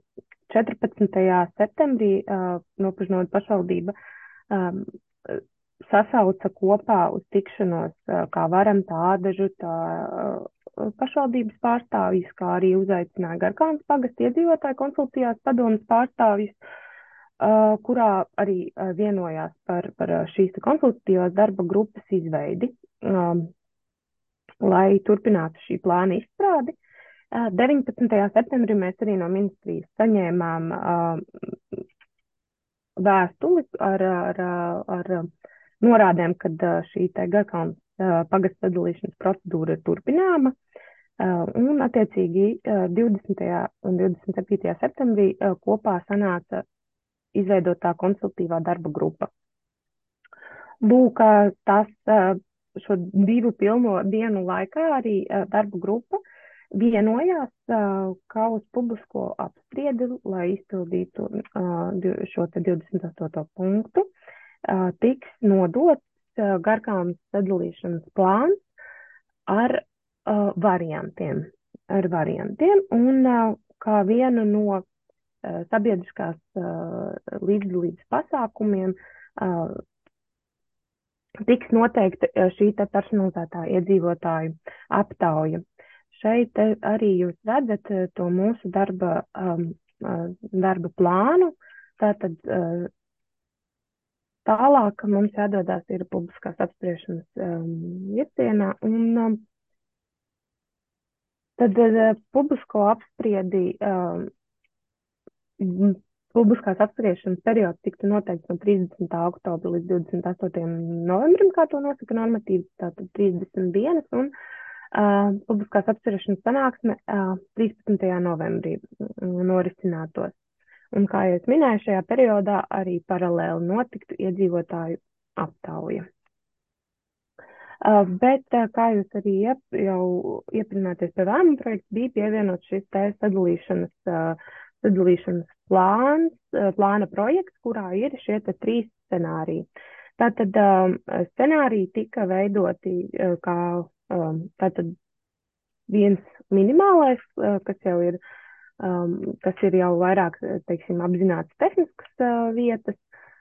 M: 14. septembrī Nopažnodu pašvaldība sasauca kopā uz tikšanos kā varam tā Ādažu, tā pašvaldības pārstāvjus, kā arī uzaicināja Garkalnes pagasta iedzīvotāju konsultācijas padomas pārstāvjus, kurā arī vienojās par šīs konsultatīvās darba grupas izveidi, lai turpinātu šī plāna izstrādi. 19. septembrī mēs arī no ministrijas saņēmām vēstuli ar norādēm, kad šī te Garkalnes pagasta sadalīšanas procedūra ir turpināma. Un, attiecīgi, 20. un 27. septembrī kopā sanāca izveidotā konsultatīvā darba grupa. Lūk, tas šo 2 pilno dienu laikā arī darba grupa vienojās, kā uz publisko apspriedi, lai izpildītu šo te 28. punktu, tiks nodots Garkalnes sadalīšanas plāns ar variantiem, un kā vienu no sabiedriskās līdzdalības pasākumiem tiks noteikta šī te personalizētā iedzīvotāju aptauja. Šeit arī jūs redzat to mūsu darba plānu, tātad tālāk mums jādodās ir publiskās apspriešanas virzienā, un tad publisko apspriedi, publiskās apspriešanas periods tiktu noteikts no 30. oktobra līdz 28. novembrim, kā to nosaka normatīvs, tātad 30 dienas, un publiskās apspriešanas sanāksme 13. novembrī norisinātos. Un, kā jau es minēju, šajā periodā arī paralēli notiktu iedzīvotāju aptauja. Bet, kā jūs arī jau iepazīstināties pie vēlmu projekts, bija pievienot šis te sadalīšanas plāna projekts, kurā ir šie te 3 scenāriji. Tātad scenāriji tika veidoti kā tātad viens minimālais, kas ir jau vairāk, teiksim, apzināts tehniskas vietas.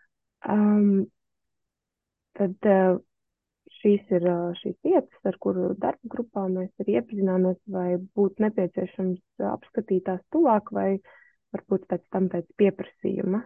M: Tad šīs ir šīs vietas, ar kuru darba grupā mēs arī iepazināmies, vai būtu nepieciešams apskatīt tās tuvāk, vai varbūt pēc tam pēc pieprasījuma.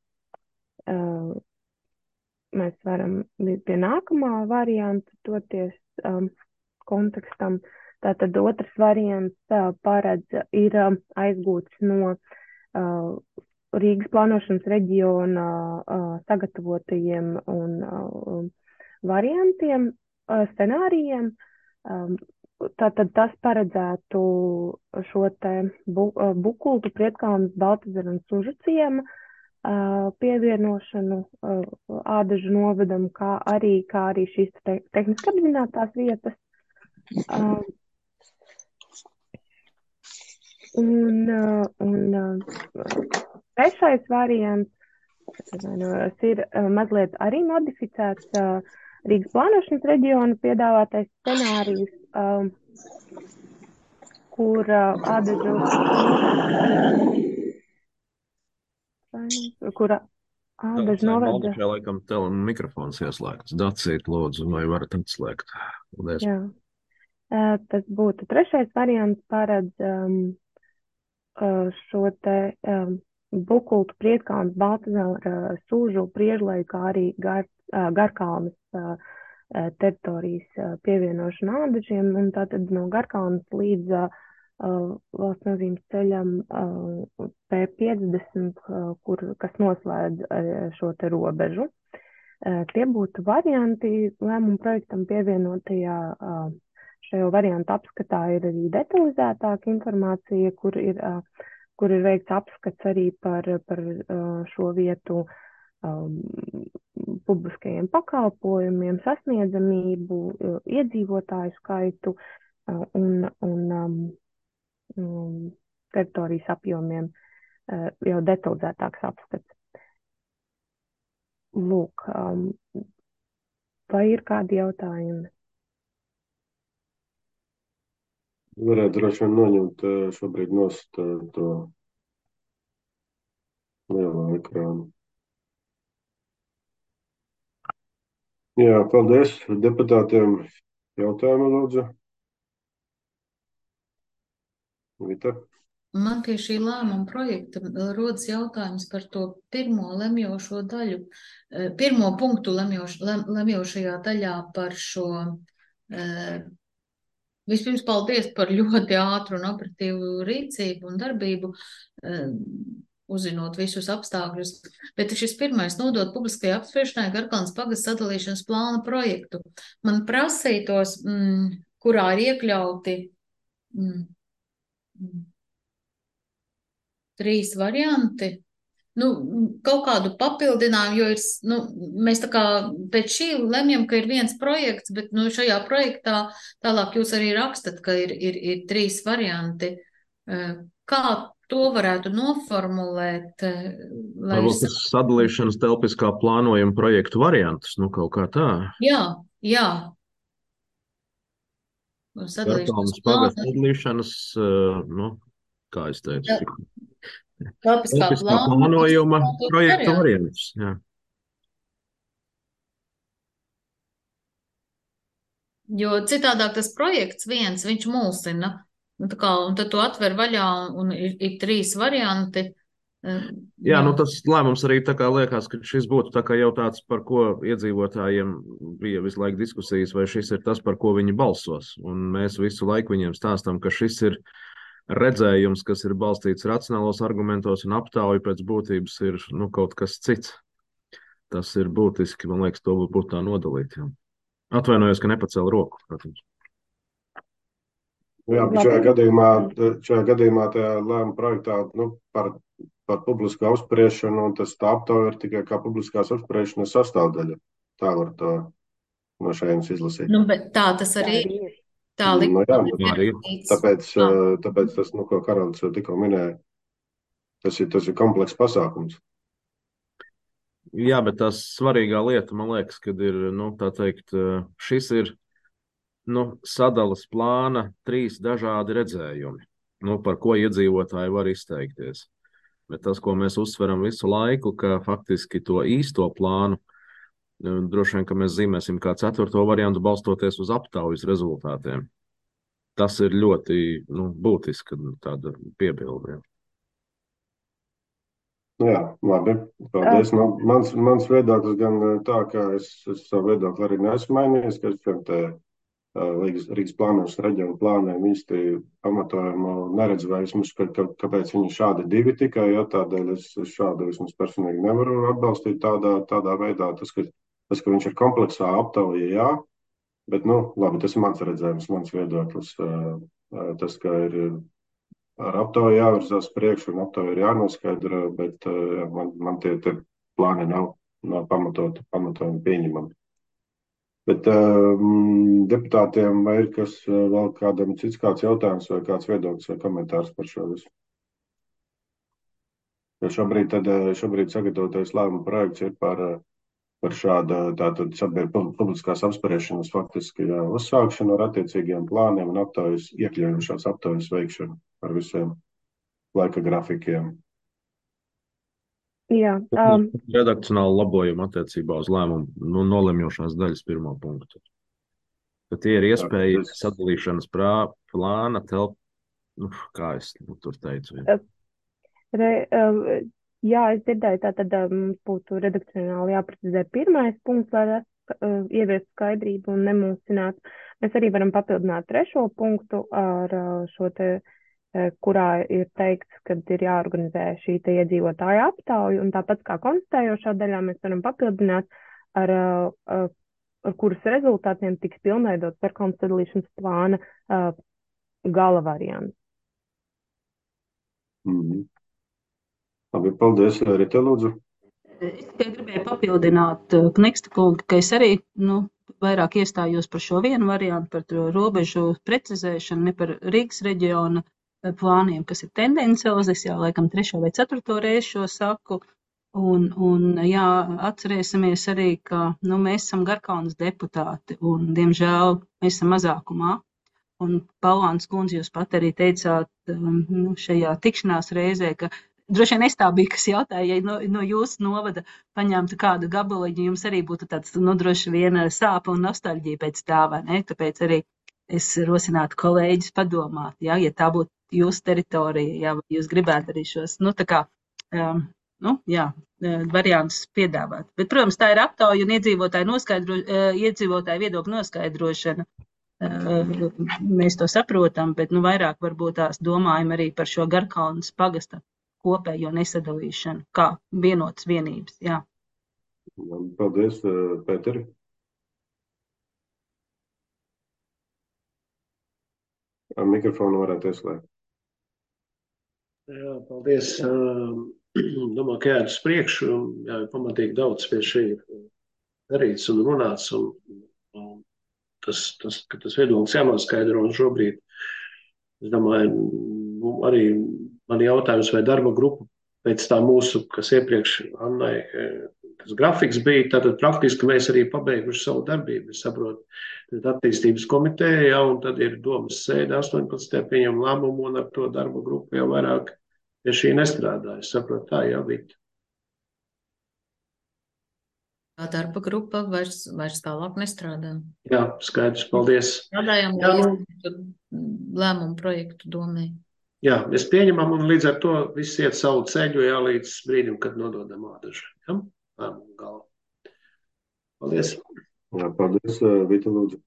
M: Mēs varam pie nākamā varianta toties kontekstam. Tātad otrs variants paredz ir aizgūts no Rīgas plānošanas reģiona sagatavotajiem un variantiem, scenārijiem. Tātad tas paredzētu šo te Bukultu, Priedkalnes, Baltazaru un Sužu ciema pievienošanu Ādažu novadam, kā arī šīs tehniski apzinātās vietas. Un trešais variants ir mazliet arī modificēts Rīgas plānošanas reģiona piedāvātais scenārijs, kur Ādažu novada.
H: Jā, laikam tev mikrofons ieslēgts. Dacīt, lūdzu, vai varat atslēgt? Paldies.
M: Jā. Tas būtu trešais variants, paredz šo te Bukultu, Priedkalnes, Baltazaru, Sužu, Priežleju, kā arī Garkalnes teritorijas pievienošanu Ādažiem, un tātad no Garkalnes līdz valsts nozīmes ceļam P50, kas noslēdz šo te robežu. Tie būtu varianti lēmumu projektam pievienotajā. Šajā variantu apskatā ir arī detalizētāka informācija, kur ir veikts apskats arī par šo vietu publiskajiem pakalpojumiem, sasniedzamību, iedzīvotāju skaitu un teritorijas apjomiem jau detalizētāks apskats. Lūk, vai ir kādi jautājumi?
A: Varētu droši vien noņemt šobrīd nost to lielo ekrānu. Jā, paldies deputātiem. Jautājumu lūdzu. Vita.
D: Man pie šī lēmuma projekta rodas jautājums par to pirmo lemjošo daļu, pirmo punktu lemjošajā daļā par šo. Vispirms paldies par ļoti ātru un operatīvu rīcību un darbību, uzzinot visus apstākļus. Bet šis pirmais nodot publiskajai apspriešanai Garkalnes pagasta sadalīšanas plāna projektu. Man prasītos, kurā ir iekļauti 3 varianti. Kaut kādu papildinājumu, jo mēs tā kā pēc šī lemjam, ka ir viens projekts, bet šajā projektā tālāk jūs arī rakstat, ka ir 3 varianti. Kā to varētu noformulēt?
H: Varbūt tas sadalīšanas telpiskā plānojuma projektu variantus, kaut kā tā.
D: Jā.
H: Garkalnes pagasta sadalīšanas, kā es teicu,
D: telpiskā
H: plānojuma projektu variantus. Jā.
D: Jo citādāk tas projekts viens, viņš mulsina. Un tad tu atver vaļā un ir 3 varianti.
H: Jā, tas lēmums arī tā kā liekas, ka šis būtu tā kā jau tāds, par ko iedzīvotājiem bija visu laiku diskusijas, vai šis ir tas, par ko viņi balsos. Un mēs visu laiku viņiem stāstam, ka šis ir redzējums, kas ir balstīts racionālos argumentos, un aptauja pēc būtības ir kaut kas cits. Tas ir būtiski, man liekas, to būtu tā nodalīt. Jā. Atvainojos, ka nepacēlu roku, protams.
A: Jā, bet šajā gadījumā tajā lēmuma projektā par publisku apspriešanu, un tā aptauja ir tikai kā publiskās apspriešanas sastāvdaļa. Tā var to no šejienes izlasīt.
D: Bet tā tas arī ir. Tā
A: arī ir. Tāpēc tas, ko Karolis tikko minēja, tas ir komplekss pasākums.
H: Jā, bet tā svarīgā lieta, man liekas, kad ir, tā teikt, šis ir sadalas plāna 3 dažādi redzējumi, par ko iedzīvotāji var izteikties. Bet tas, ko mēs uzsveram visu laiku, ka faktiski to īsto plānu, droši vien, ka mēs zīmēsim kā 4. variantu balstoties uz aptaujas rezultātiem. Tas ir ļoti būtiska tāda piebilde. Jā, labi. Paldies. Mans viedoklis gan tā, ka es savu viedokli arī neesmu mainījis, ka es šiem Rīgas plānošanas reģionu plāniem īsti pamatojumu neredzu, vai vismaz, kāpēc viņi šādi 2 tikai, tādēļ es šādu vismaz personīgi nevaru atbalstīt tādā veidā. Tas, ka viņš ir kompleksā aptauja, jā, bet, labi, tas ir mans redzējums, mans viedoklis. Tas, ka ir ar aptauju jāvirzās priekšu un aptauju ir jānoskaidro, bet man tie plāni nav pamatojumi pieņemami. Bet deputātiem vai ir kas vēl kādam kāds jautājums vai kāds viedoklis vai komentārs par šo visu? Jo šobrīd sagatavotais lēmuma projekts ir par šāda tātad publiskās apspriešanas faktiski uzsākšanu ar attiecīgiem plāniem un iekļaujošās aptaujas veikšanu ar visiem laika grafikiem.
M: Jā.
H: Redakcionāli labojumi attiecībā uz lēmumu nolemjošās daļas 1. punktu. Tad tie ir iespēja sadalīšanas plāna kā es tur teicu.
M: Jā, es dzirdēju, tātad mums būtu redakcionāli jāprecizē 1. punkts, lai ieviestu skaidrību un nemulsinātu. Mēs arī varam papildināt 3. punktu ar šo te, kurā ir teikts, ka ir jāorganizē šī iedzīvotāja aptauja, un tāpat kā konstatējošā daļā mēs varam papildināt ar kuras rezultātiem tiks pilnveidot Garkalnes sadalīšanas plāna gala variants.
A: Labi, paldies, Rita, lūdzu.
N: Es tikai gribēju papildināt Kniksta kungu, ka es arī vairāk iestājos par šo vienu variantu, par robežu precizēšanu, ne par Rīgas reģiona plāniem, kas ir tendenciāls. Es jau laikam 3. vai 4. reizi šo saku. Un jā, atcerēsimies arī, ka mēs esam Garkalnes deputāti un, diemžēl, mēs esam mazākumā. Un Paulāns kundze, jūs pat arī teicāt šajā tikšanās reizē, ka droši vien es tā biju, kas jautāja, ja no jūsu novada paņemtu kādu gabaliņu, jums arī būtu tāds, droši vien sāpa un nostalģija pēc tā, vai ne? Tāpēc arī es rosinātu kolēģis padomāt, ja tā būtu jūsu teritorija, vai jūs gribētu arī šos, variantus piedāvāt. Bet, protams, tā ir aptauja un iedzīvotāju viedokļu noskaidrošana. Mēs to saprotam, bet vairāk varbūt tās domājam arī par šo Garkalnes pagasta kopējo nesadalīšanu, kā vienotas vienības. Jā.
H: Paldies, Pēteri. Mikrofonu varētu ieslēgt.
O: Jā, paldies. Domāju, ka jāiet uz priekšu, jā, pamatīgi daudz pie šī darīts un runāts, un tas viedoklis jānoskaidro, un šobrīd, es domāju, arī man jautājums, vai darba grupa pēc tā mūsu, kas iepriekš Annai, tas grafiks bija, tātad praktiski mēs arī pabeiguši savu darbību, es saprotu, tad attīstības komiteja, jā, un tad ir domas sēde 18. pieņem lēmumu, un ar to darba grupu jau vairāk pie šī nestrādā. Es saprotu, tā jau bija.
D: Tā darba grupa vairs tālāk nestrādā.
O: Jā, skaidrs, paldies.
D: Strādājām lēmumu projektu domē.
O: Jā, mēs pieņemam, un līdz ar to viss iet savu ceļu, jā, līdz brīdim, kad nododam ādažu. Jā, lēmumu galvu. Paldies.
H: Jā, paldies, Vita, lūdzu.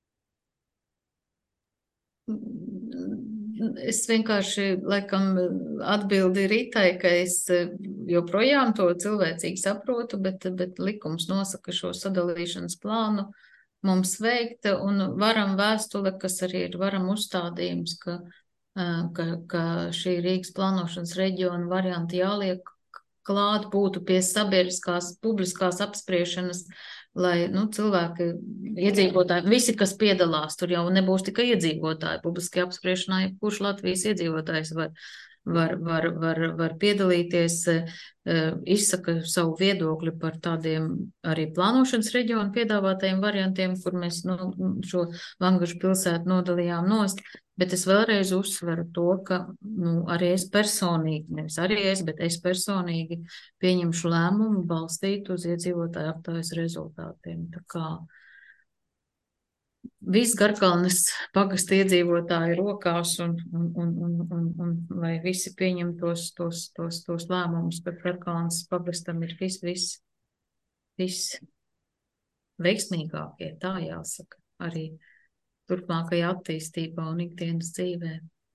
D: Es vienkārši, laikam, atbildi Ritai, ka es joprojām to cilvēcīgi saprotu, bet likums nosaka šo sadalīšanas plānu mums veikt, un varam vēstule, kas arī ir varam uzstādījums, ka šī Rīgas plānošanas reģiona varianti jāliek klāt, būtu pie sabiedriskās, publiskās apspriešanas, lai cilvēki, iedzīvotāji, visi, kas piedalās, tur jau nebūs tikai iedzīvotāji, publiski apspriešanā, kurš Latvijas iedzīvotājs var piedalīties, izsaka savu viedokļu par tādiem arī plānošanas reģionu piedāvātajiem variantiem, kur mēs šo Vangažu pilsētu nodalījām nost. Bet es vēlreiz uzsveru to, ka arī es personīgi, nevis arī es, bet es personīgi pieņemšu lēmumu balstīt uz iedzīvotāju aptājas rezultātiem. Tā kā viss Garkalnes pagasta iedzīvotāju rokās un lai visi pieņem tos lēmumus, bet Garkalnes pagastam ir viss veiksmīgākie, tā jāsaka, arī turpmākajā attīstībā un ikdienas dzīvē.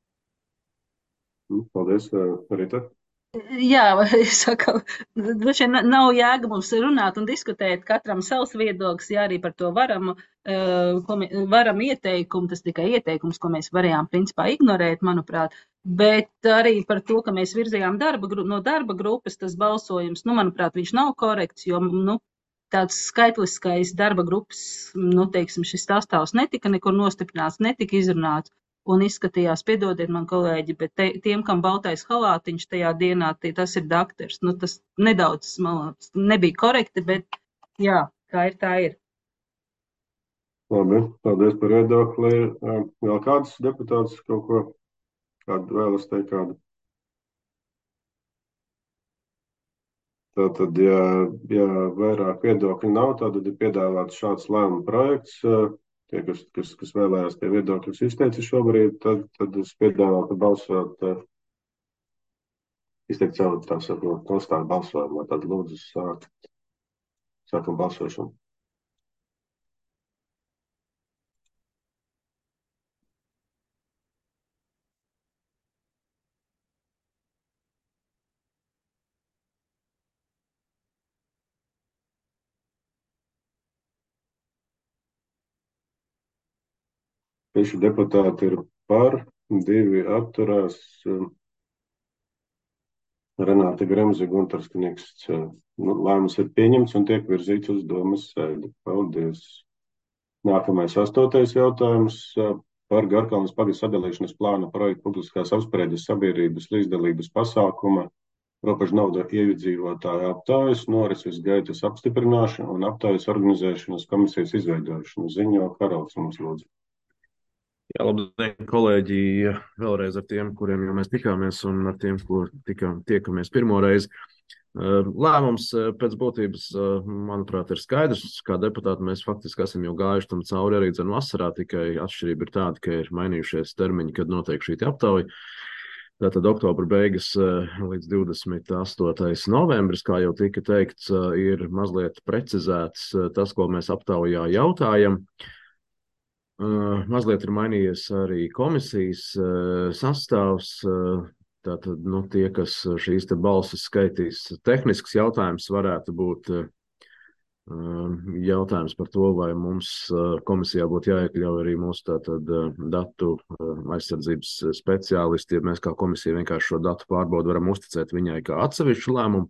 H: Paldies, Rita.
N: Jā, es saku, droši vien nav jēga mums runāt un diskutēt, katram savs viedoklis, jā, arī par to varam ieteikumu, tas tikai ieteikums, ko mēs varējām principā ignorēt, manuprāt, bet arī par to, ka mēs virzījām no darba grupas, tas balsojums, manuprāt, viņš nav korekts, jo, tāds skaitliskais darba grupas, teiksim, šis sastāvs netika nekur nostiprināts, netika izrunāts un izskatījās, piedodiet man kolēģi, bet tiem, kam baltais halātiņš tajā dienā, tas ir dakters. Tas nedaudz, nebija korekti, bet jā, kā ir, tā ir.
H: Labi, paldies par viedokli. Vēl kāds deputāts kaut ko, kādu vēlas teikt kādu? Tātad, ja vairāk viedokļu nav, tad ir piedāvāts šāds lēmuma projekts. Tie, kas vēlējās tie viedokļus izteici šobrīd, tad es piedāvātu balsot, izteikt savu, tā sakot, nostāju balsojumā. Tad lūdzu sākam balsošanu. Visi deputāti ir par, 2 atturās. Renāta Gremze, Guntars Kniksts. Lēmums ir pieņemts un tiek virzīts uz domas sēdi. Paldies. Nākamais 8. jautājums par Garkalnes pagasta sadalīšanas plāna projektu publiskās apspriedes sabiedrības līdzdalības pasākuma, robežu nauda iedzīvotāju aptājas, norises gaitas apstiprināšana un aptājas organizēšanas komisijas izveidošana. Ziņo Karals mums lūdzu. Jā, labdien, kolēģi, vēlreiz ar tiem, kuriem jau mēs tikāmies, un ar tiem, kur tiekamies pirmo reizi. Lēmums pēc būtības, manuprāt, ir skaidrs. Kā deputāti mēs faktiski esam jau gājuši tam cauri arī vasarā, tikai atšķirība ir tāda, ka ir mainījušies termiņi, kad notiek šī aptauja. Tātad oktobra beigas līdz 28. novembris, kā jau tika teikts, ir mazliet precizēts tas, ko mēs aptaujā jautājam. Mazliet ir mainījies arī komisijas sastāvs. Tātad, tie, kas šīs te balsis skaitīs, tehnisks jautājums varētu būt jautājums par to, vai mums komisijā būtu jāiekļauj arī mūsu tātad datu aizsardzības speciālisti, ja mēs kā komisija vienkārši šo datu pārbaudu varam uzticēt viņai kā atsevišķu lēmumu.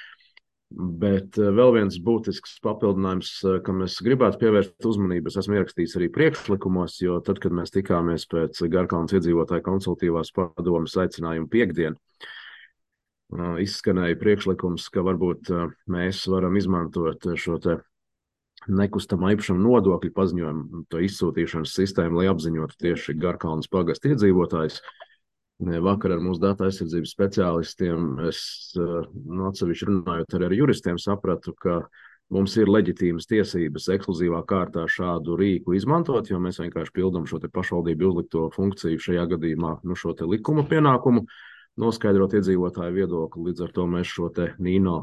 H: Bet vēl viens būtisks papildinājums, kam es gribētu pievērst uzmanību, es esmu ierakstījis arī priekšlikumos, jo tad, kad mēs tikāmies pēc Garkalnes iedzīvotāju konsultīvās padomes aicinājumu piekdien, izskanēja priekšlikums, ka varbūt mēs varam izmantot šo te nekustamā īpašuma nodokļu paziņojumu, to izsūtīšanas sistēmu, lai apziņotu tieši Garkalnes pagasta iedzīvotājus. Vakar ar mūsu datu aizsardzības speciālistiem es atsevišķi runājot ar juristiem sapratu, ka mums ir leģitīmas tiesības ekskluzīvā kārtā šādu rīku izmantot, jo mēs vienkārši pildam šo te pašvaldību uzlikto funkciju šajā gadījumā, šo te likuma pienākumu, noskaidrot iedzīvotāju viedokli. Līdz ar to mēs šo te Nino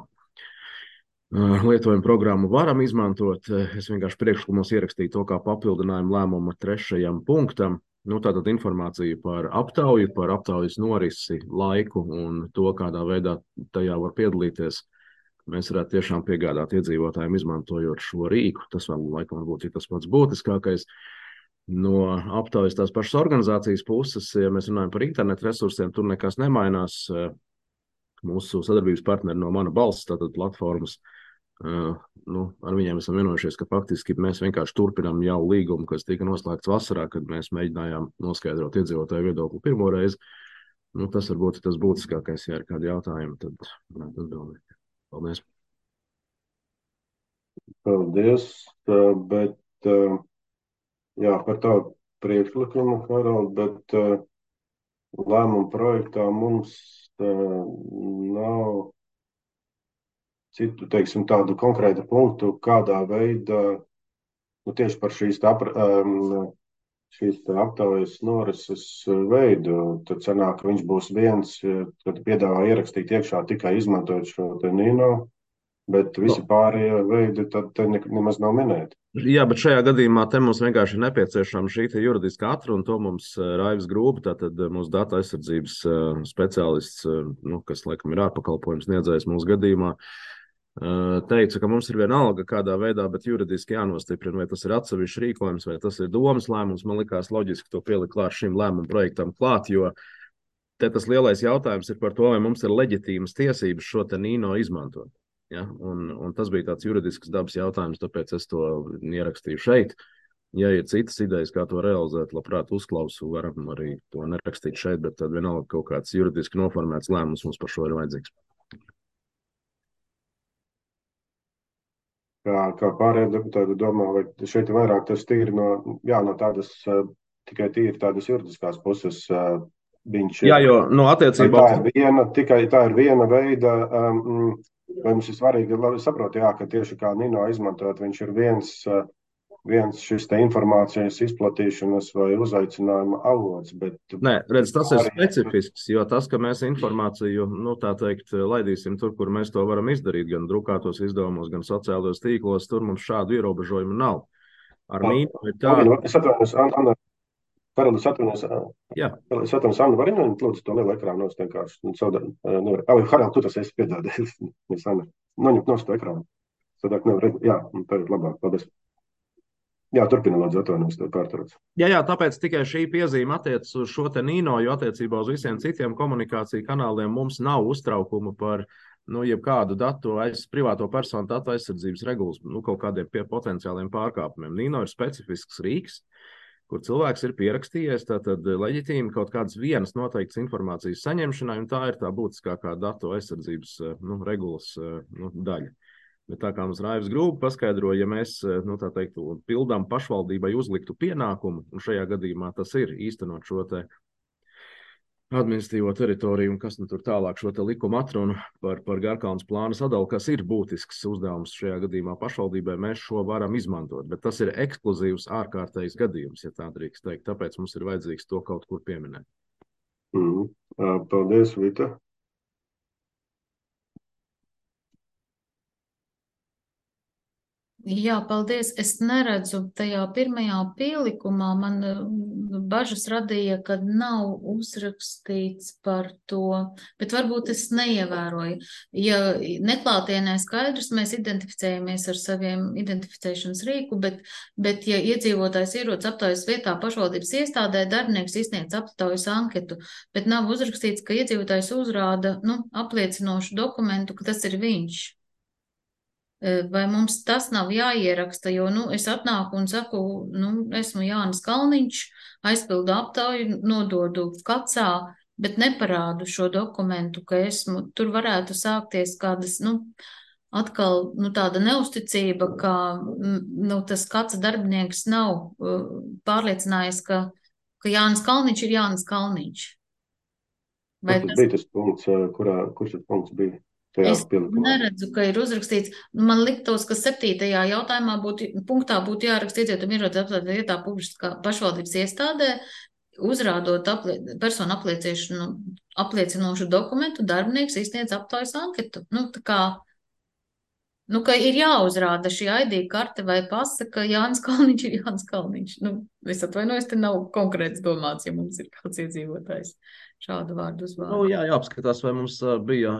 H: lietojumu programmu varam izmantot. Es vienkārši priekšlikumos ierakstīju to kā papildinājumu lēmuma 3. punktam. Tātad informācija par aptauju, par aptaujas norisi, laiku un to, kādā veidā tajā var piedalīties. Mēs varētu tiešām piegādāt iedzīvotājiem, izmantojot šo rīku. Tas vēl laikam būtu tas pats būtiskākais. No aptaujas tās pašas organizācijas puses, ja mēs runājam par internetu resursiem, tur nekas nemainās. Mūsu sadarbības partneri no Mana Balss, tātad platformas, ar viņiem esam vienojušies, ka faktiski mēs vienkārši turpinām jau līgumu, kas tika noslēgts vasarā, kad mēs mēģinājām noskaidrot iedzīvotāju viedokli pirmo reizi. Tas varbūt ir tas būtiskākais, ja ir kādi jautājumi, tad varētu atbildēt. Paldies. Paldies, bet jā, par tavu priekšlikumu, Harald, bet lēmumu projektā mums nav citu, teiksim, tādu konkrētu punktu, kādā veidā, tieši par šīs aptaujas norises veidu, tad sanāk, ka viņš būs viens, tad piedāvā ierakstīt iekšā tikai izmantojot šo te Nino, bet visi pārējie veidi tad nemaz nav minēti. Jā, bet šajā gadījumā te mums vienkārši ir nepieciešama šī te juridiskā atruna, to mums Raivis Grūba, tātad mūsu datu aizsardzības speciālists, kas laikam ir ārpakalpojums sniedzējs mūsu gadījumā, teica, ka mums ir vienalga kādā veidā, bet juridiski jānostiprina, vai tas ir atsevišķs rīkojums, vai tas ir domas lēmums. Man likās loģiski to pielikt klāt šim lēmumu projektam klāt, jo te tas lielais jautājums ir par to, vai mums ir leģitīmas tiesības šo te Nino izmantot. Ja? Un tas bija tāds juridisks dabas jautājums, tāpēc es to ierakstīju šeit. Ja ir citas idejas, kā to realizēt, labprāt uzklausu, varam arī to nerakstīt šeit, bet tad vienalga kaut kāds juridiski noformēts lēmums mums par šo ir vajadzīgs. Kā pārējie deputāti domā, vai šeit ir vairāk tas tīri no tādas, tikai tīri tādas juridiskās puses. Jā, jo attiecībā tā ir viena veida, vai mums ir svarīgi, labi saprot, ka tieši kā Nino izmantot, viņš ir viens šis te informācijas izplatīšanas vai uzaicinājuma avots. Nē, redz, tas ir specifisks, jo tas, ka mēs informāciju, tā teikt, laidīsim tur, kur mēs to varam izdarīt, gan drukātos izdevumos, gan sociālajos tīklos, tur mums šādu ierobežojumu nav. Ar Nino ir tāda... Es atvainojos, Anna. Karol, es atvainojos, Anna, var izņemt, lūdzu, to lielu ekrānu nost vienkārši. Harald, tu tas esi piedādies. Noņemt nost to ekrānu. Sadāk nevar, jā, tā ir labāk, paldies. Jā, turpina, lūdzu, atvainojos, tev pārtrauc. Jā, tāpēc tikai šī piezīme attiecas uz šo te Nino, jo attiecībā uz visiem citiem komunikāciju kanāliem mums nav uztraukumu par, jebkādu privāto personu datu aizsardzības regulas, kaut kādiem potenciāliem pārkāpumiem. Nino ir specifisks rīks, kur cilvēks ir pierakstījies, tātad leģitīmi kaut kādas vienas noteiktas informācijas saņemšanai, un tā ir tā būtiskākā datu aizsardzības regulas daļa.
P: Bet tā kā mums Raivs Grūba paskaidroja, ja mēs, nu tā teikt, pildām pašvaldībai uzliktu pienākumu, un šajā gadījumā tas ir īstenot šo te administratīvo teritoriju, un kas nu tur tālāk šo te likumu atrunu par Garkalnes plāna sadalu, kas ir būtisks uzdevums šajā gadījumā pašvaldībai, mēs šo varam izmantot. Bet tas ir ekskluzīvs ārkārtējs gadījums, ja tā drīkst teikt. Tāpēc mums ir vajadzīgs to kaut kur pieminēt.
H: Paldies, Vita.
D: Jā, paldies. Es neredzu tajā pirmajā pielikumā, man bažas radīja, ka nav uzrakstīts par to, bet varbūt es neievēroju. Ja neklātienē skaidrs, mēs identificējamies ar saviem identificēšanas rīku, bet ja iedzīvotājs ierodas aptaujas vietā pašvaldības iestādē, darbinieks izsniedz aptaujas anketu, bet nav uzrakstīts, ka iedzīvotājs uzrāda, apliecinošu dokumentu, ka tas ir viņš. Vai mums tas nav jāieraksta, jo, es atnāku un saku, esmu Jānis Kalniņš, aizpildu aptauju, nododu kacā, bet neparādu šo dokumentu, ka esmu, tur varētu sākties kādas, atkal, tāda neusticība, ka, tas kaca darbinieks nav pārliecinājies, ka Jānis Kalniņš ir Jānis Kalniņš.
H: Vai tas bija tas punkts, kurš tas punkts bija?
D: Es neredzu, ka ir uzrakstīts. Man liktos, ka 7. jautājumā punktā būtu jāraksta iedzīvotājiem ierodas aptaujas vietā publiskā pašvaldības iestādē, uzrādot personu apliecinošu dokumentu, darbinieks izsniedz aptaujas anketu. Ka ir jāuzrāda šī ID karte vai pasa, ka Jānis Kalniņš ir Jānis Kalniņš. Es atvainojos, te nav konkrēts domāts, ja mums ir kāds iedzīvotājs šādu vārdu uzvārdu.
P: Jāapskatās, vai mums bija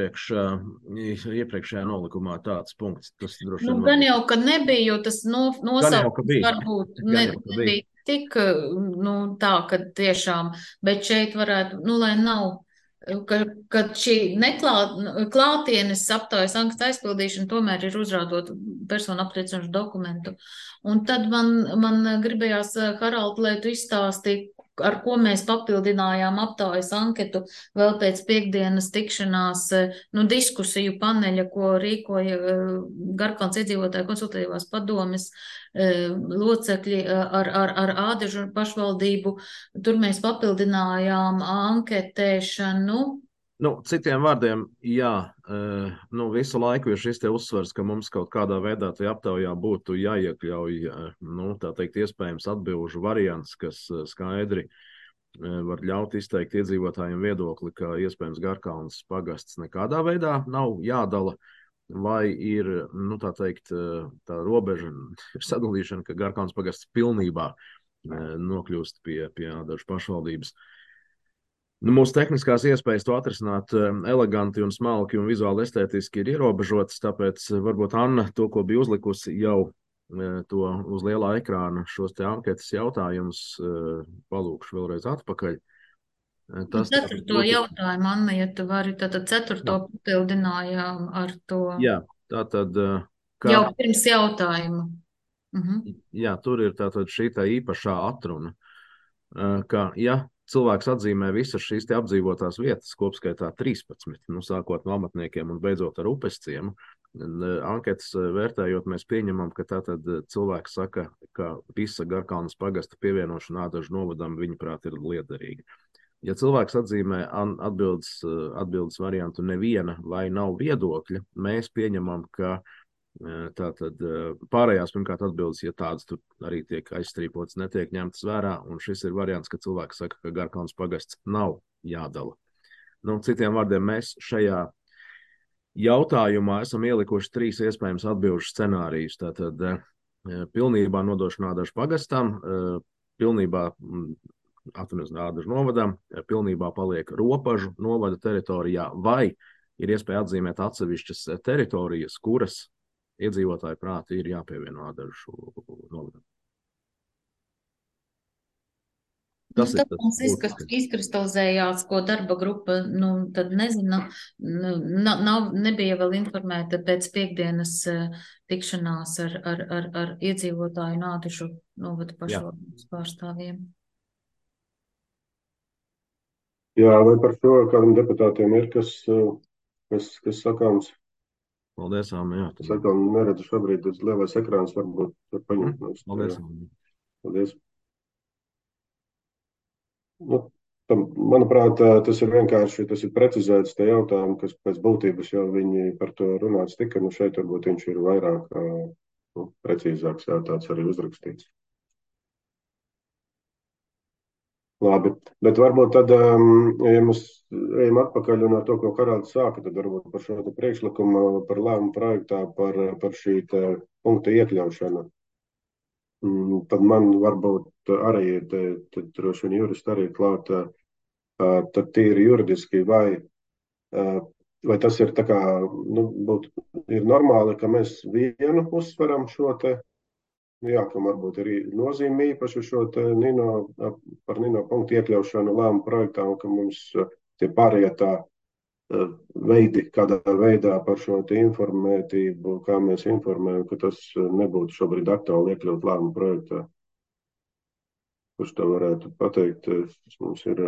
P: iepriekšējā nolikumā tāds punkts. Tas droši vien
D: gan jau, ka nebija, jo tas nosaukums varbūt nebija tik, tā, ka tiešām, bet šeit varētu, lai nav, ka šī klātienes aptaujas anketas aizpildīšana tomēr ir uzrādot personu apliecinošu dokumentu. Un tad man gribējās, Harald, lai tu izstāstīji, ar ko mēs papildinājām aptaujas anketu vēl pēc piekdienas tikšanās, diskusiju paneļa, ko rīkoja Garkalnes iedzīvotāju konsultatīvās padomes locekļi ar Ādežu pašvaldību. Tur mēs papildinājām anketēšanu.
P: Citiem vārdiem, jā, visu laiku ir šis te uzsvars, ka mums kaut kādā veidā tajā aptaujā būtu jāiekļauj, tā teikt, iespējams atbilžu variants, kas skaidri var ļaut izteikt iedzīvotājiem viedokli, ka iespējams Garkalnes pagasts nekādā veidā nav jādala, vai ir, tā teikt, tā robeža sadalīšana, ka Garkalnes pagasts pilnībā nokļūst pie Ādežu pašvaldības. Mūsu tehniskās iespējas to atrisināt eleganti un smalki un vizuāli estētiski ir ierobežotas, tāpēc varbūt Anna to, ko bija uzlikusi jau to uz lielā ekrāna, šos te anketas jautājumus palūkšu vēlreiz atpakaļ.
D: Ceturto jautājumu, Anna, ja tu vari, tātad ceturto papildinājām ar to.
P: Jā, tātad.
D: Jau pirms jautājumu.
P: Jā, tur ir tātad šī tā īpašā atruna, ka, cilvēks atzīmē visas šīs te apdzīvotās vietas, kopskaitā 13, sākot no amatniekiem un beidzot ar upes ciemu. Anketas vērtējot, mēs pieņemam, ka tātad cilvēks saka, ka visa Garkalnes pagasta pievienošana Ādežu novadam viņuprāt ir liederīga. Ja cilvēks atzīmē atbildes variantu neviena vai nav viedokļa, mēs pieņemam, ka tātad pārējās pirmkārt atbildes, ja tādas tur arī tiek aizstrīpotas, netiek ņemtas vērā, un šis ir variants, ka cilvēks saka, ka Garkalnes pagasts nav jādala. Citiem vārdiem, mēs šajā jautājumā esam ielikuši 3 iespējams atbilžu scenārijus. Tātad pilnībā nodošana Ādežu pagastam, pilnībā Ādežu novadam, pilnībā paliek Ropažu novada teritorijā, vai ir iespēja atzīmēt atsevišķas teritorijas, kuras iedzīvotāju prāti ir jāpievieno Ādežu novadam.
D: Tas mums izkristalizējās, ko darba grupa, tad nezinu, nebija vēl informēta pēc piekdienas tikšanās ar iedzīvotāju un Ādežu novada pašvaldības pārstāvjiem.
H: Jā, vai par šo kādam deputātiem ir kas sakāms?
P: Paldies, Alma. Jā,
H: Es atkal neredzu šobrīd uz lielais ekrāns, varbūt var paņemt no
P: paldies, Alma.
H: Paldies. Nu, manuprāt, tas ir vienkārši, tas ir precizēts te jautājumi, kas pēc būtības jau viņi par to runāts tika, nu šeit varbūt viņš ir vairāk, precīzāks, jā, tāds arī uzrakstīts. Labi, bet varbūt tad, ja mēs ejam atpakaļ un ar to, ko Karāds sāka, tad varbūt par šo priekšlikumu, par lēmumu projektā, par šī punkta iekļaušanu. Tad man varbūt arī, te droši vien juristi arī klāt, tad tīri juridiski, vai tas ir tā kā, ir normāli, ka mēs vienu uzsveram šo te, jā, kam varbūt ir nozīme īpaši šo te par Nino punktu iekļaušanu lēmumu projektā, un ka mums tie pārējie tā veidi, kādā veidā par šo te informētību, kā mēs informējam, ka tas nebūtu šobrīd aktuāli iekļaut lēmumu projektā. Kurš to varētu pateikt? Tas mums ir.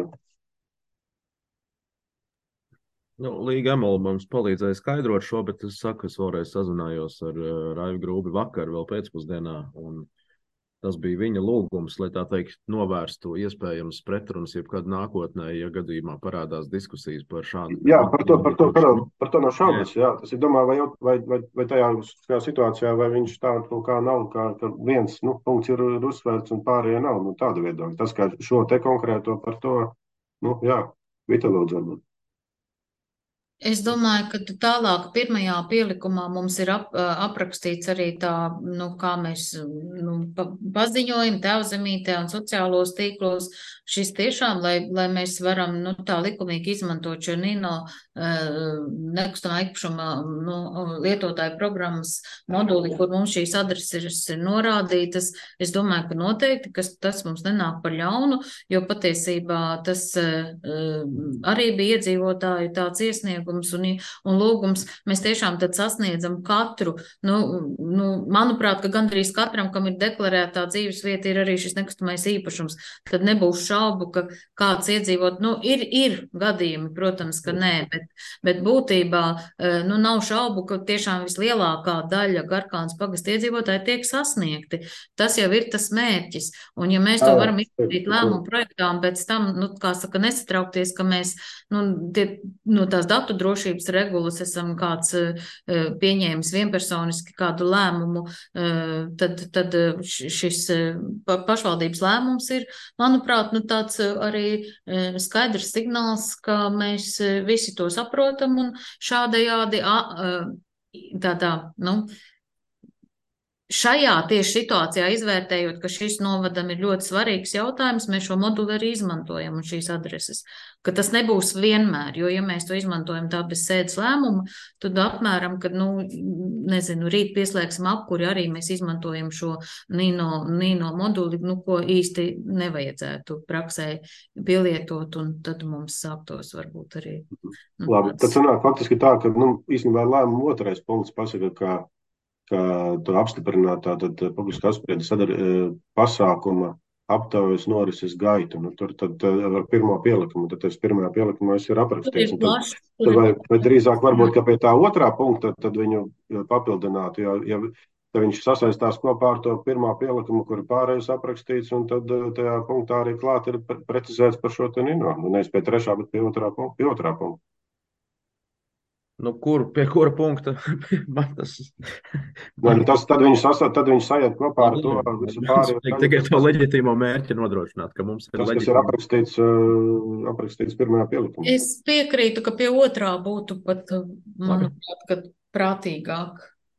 P: Līga Emola mums palīdzēja skaidrot šo, bet es saku, es vēlreiz sazinājos ar Raivu Grūbi vakar vēl pēcpusdienā, un tas bija viņa lūgums, lai tā teikt novērstu iespējams pretrunas jebkad nākotnē, ja gadījumā parādās diskusijas par šādu.
H: Jā, par to nav šaubas, jā. Tas ir domāju, vai tajā situācijā, vai viņš tā kā nav, ka viens punkts ir uzsvērts un pārējie nav, tāda viedokļa. Tas, kā šo te konkrēto par to, jā, Vita lūdzu varbūt.
D: Es domāju, ka tālāk pirmajā pielikumā mums ir aprakstīts arī tā, kā mēs paziņojam tēvzemītē un sociālos tīklos. Šis tiešām, lai mēs varam tā likumīgi izmantot šo Nino nekustamā īpašuma lietotāju programmas moduli, kur mums šīs adreses ir norādītas. Es domāju, ka noteikti, ka tas mums nenāk par ļaunu, jo patiesībā tas arī bija iedzīvotāju tāds iesniegums un lūgums. Mēs tiešām tad sasniedzam katru, manuprāt, ka gandrīz katram, kam ir deklarētā dzīves vieta, ir arī šis nekustamais īpašums. Tad nebūs šaubu, ka kāds iedzīvot, ir gadījumi, protams, ka nē, bet būtībā, nav šaubu, ka tiešām vislielākā daļa Garkānas pagasta iedzīvotāji tiek sasniegti. Tas jau ir tas mērķis. Un ja mēs to varam izdarīt lēmumu projektām, pēc tam, kā saka, nesatraukties, ka mēs, tās datu drošības regulas esam kāds pieņēmis vienpersoniski kādu lēmumu, tad šis pašvaldības lēmums ir, manuprāt, tāds arī skaidrs signāls, ka mēs visi to saprotam un šādējādi šajā tieši situācijā izvērtējot, ka šis novadam ir ļoti svarīgs jautājums, mēs šo moduli arī izmantojam un šīs adreses. Ka tas nebūs vienmēr, jo, ja mēs to izmantojam tā bez sēdes lēmuma, tad apmēram, kad, rīt pieslēgsim apkuri, arī mēs izmantojam šo Nino moduli, ko īsti nevajadzētu praksē pielietot, un tad mums sāktos varbūt arī.
H: Labi, tad sanāk faktiski tā, ka, īstenībā lēmuma otrais punkts pasaka, ka to apstiprināt tātad publiskā apspriede pasākuma aptaujas norises gaitu. Tur tad ar pirmo pielikumu, tad tas pirmajā pielikumā ir aprakstīts. Vai drīzāk varbūt, ka pie tā otrā punkta tad viņu papildinātu, ja viņš sasaistās kopā ar to pirmā pielikumu, kur ir pārējais aprakstīts, un tad tajā punktā arī klāt ir precizēts par šo te Nino. Nevis pie trešā, bet pie otrā punkta.
P: Pie kura punkta?
H: Tad viņi sajiet kopā ar to visu pārējo.
P: Tikai to leģitīmo mērķi nodrošināt, ka mums ir
H: leģitīmo. Tas, kas ir aprakstīts pirmajā pielikumā.
D: Es piekrītu, ka pie otrā būtu pat, manuprāt, kad prātīgāk.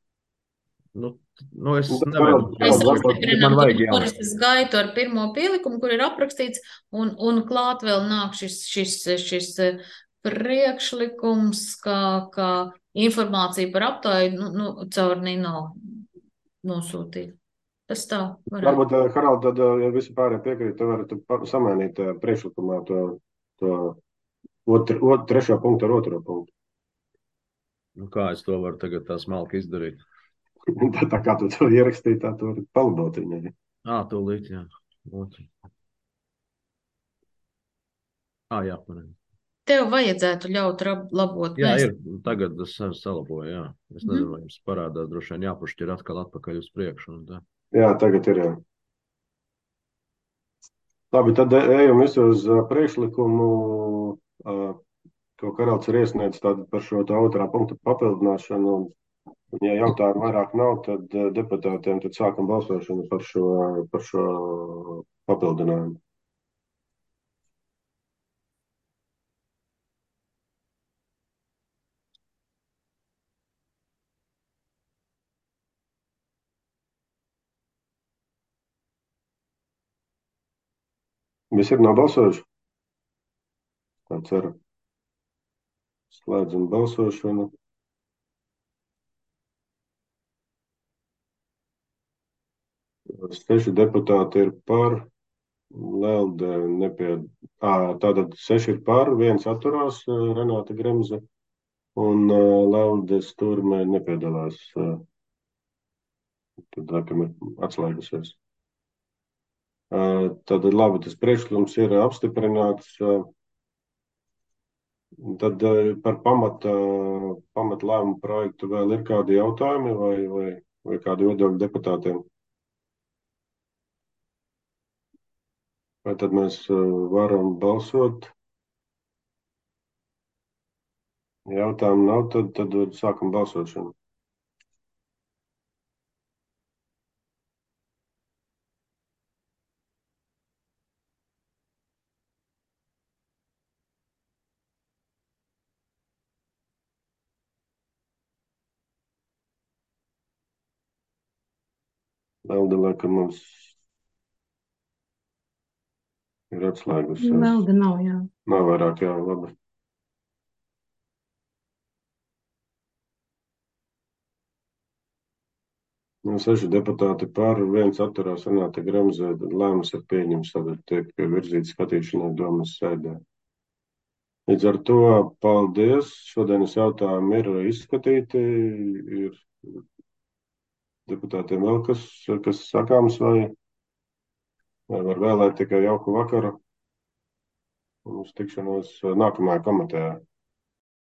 P: Es nevaru.
D: Mēs apstiprinām norises gaitu ar pirmo pielikumu, kur ir aprakstīts, un klāt vēl nāk šis priekšlikums, kā informācija par aptauju, caur Nino nosūtīt. Tas tā varētu.
H: Varbūt, Harald, tad, ja visi pārējie piekrīt, tad varat samainīt priekšlikumā to trešo punktu ar otro punktu.
P: Kā es to varu tagad tā smalki izdarīt?
H: Tā kā tu to ierakstīji, tā tu vari palabot viņai.
P: Tūlīt, jā. Jā, pareizi.
D: Tev vajadzētu ļaut labot.
P: Jā,
D: Mēs...
P: ir. Tagad es salaboju, jā. Es nezinu, vai jums parādās, droši vien jāpušķir atkal atpakaļ uz priekšu. Un tā.
A: Jā, tagad ir, jā. Labi, tad ejam visi uz priekšlikumu, ko Karals ir iesniedzis par šo otrā punktu papildināšanu. Ja jautājumu vairāk nav, tad deputātiem tad sākam balsošanu par šo papildinājumu. Visi ir nobalsojuši? Tā ceru. Slēdzam balsošanu. Seši deputāti ir par, Lelde tātad 6 ir par, 1 atturās, Renāta Gremze, un Leldes Turmē nepiedalās. Tad, laikam, ir atslēgusies. Tad labi, tas priekšlikums ir apstiprināts. Tad par pamata lēmumu projektu vēl ir kādi jautājumi vai kādi viedokļi deputātiem? Vai tad mēs varam balsot? Jautājumu nav, tad sākam balsošanu. Lelde, laikam, mums ir atslēgusies.
N: Lelde nav, jā.
A: Nav vairāk, jā, labi. Nu, 6 deputāti par, 1 atturās, Renāta Gremze, lēmums ir pieņemts, tad tiek virzīts skatīšanai domas sēdē. Līdz ar to paldies. Šodienas jautājumi ir izskatīti. Ir deputātiem vēl kas sakāms, vai var vēlēt tikai jauku vakaru. Uz tikšanos nākamajā komitejā.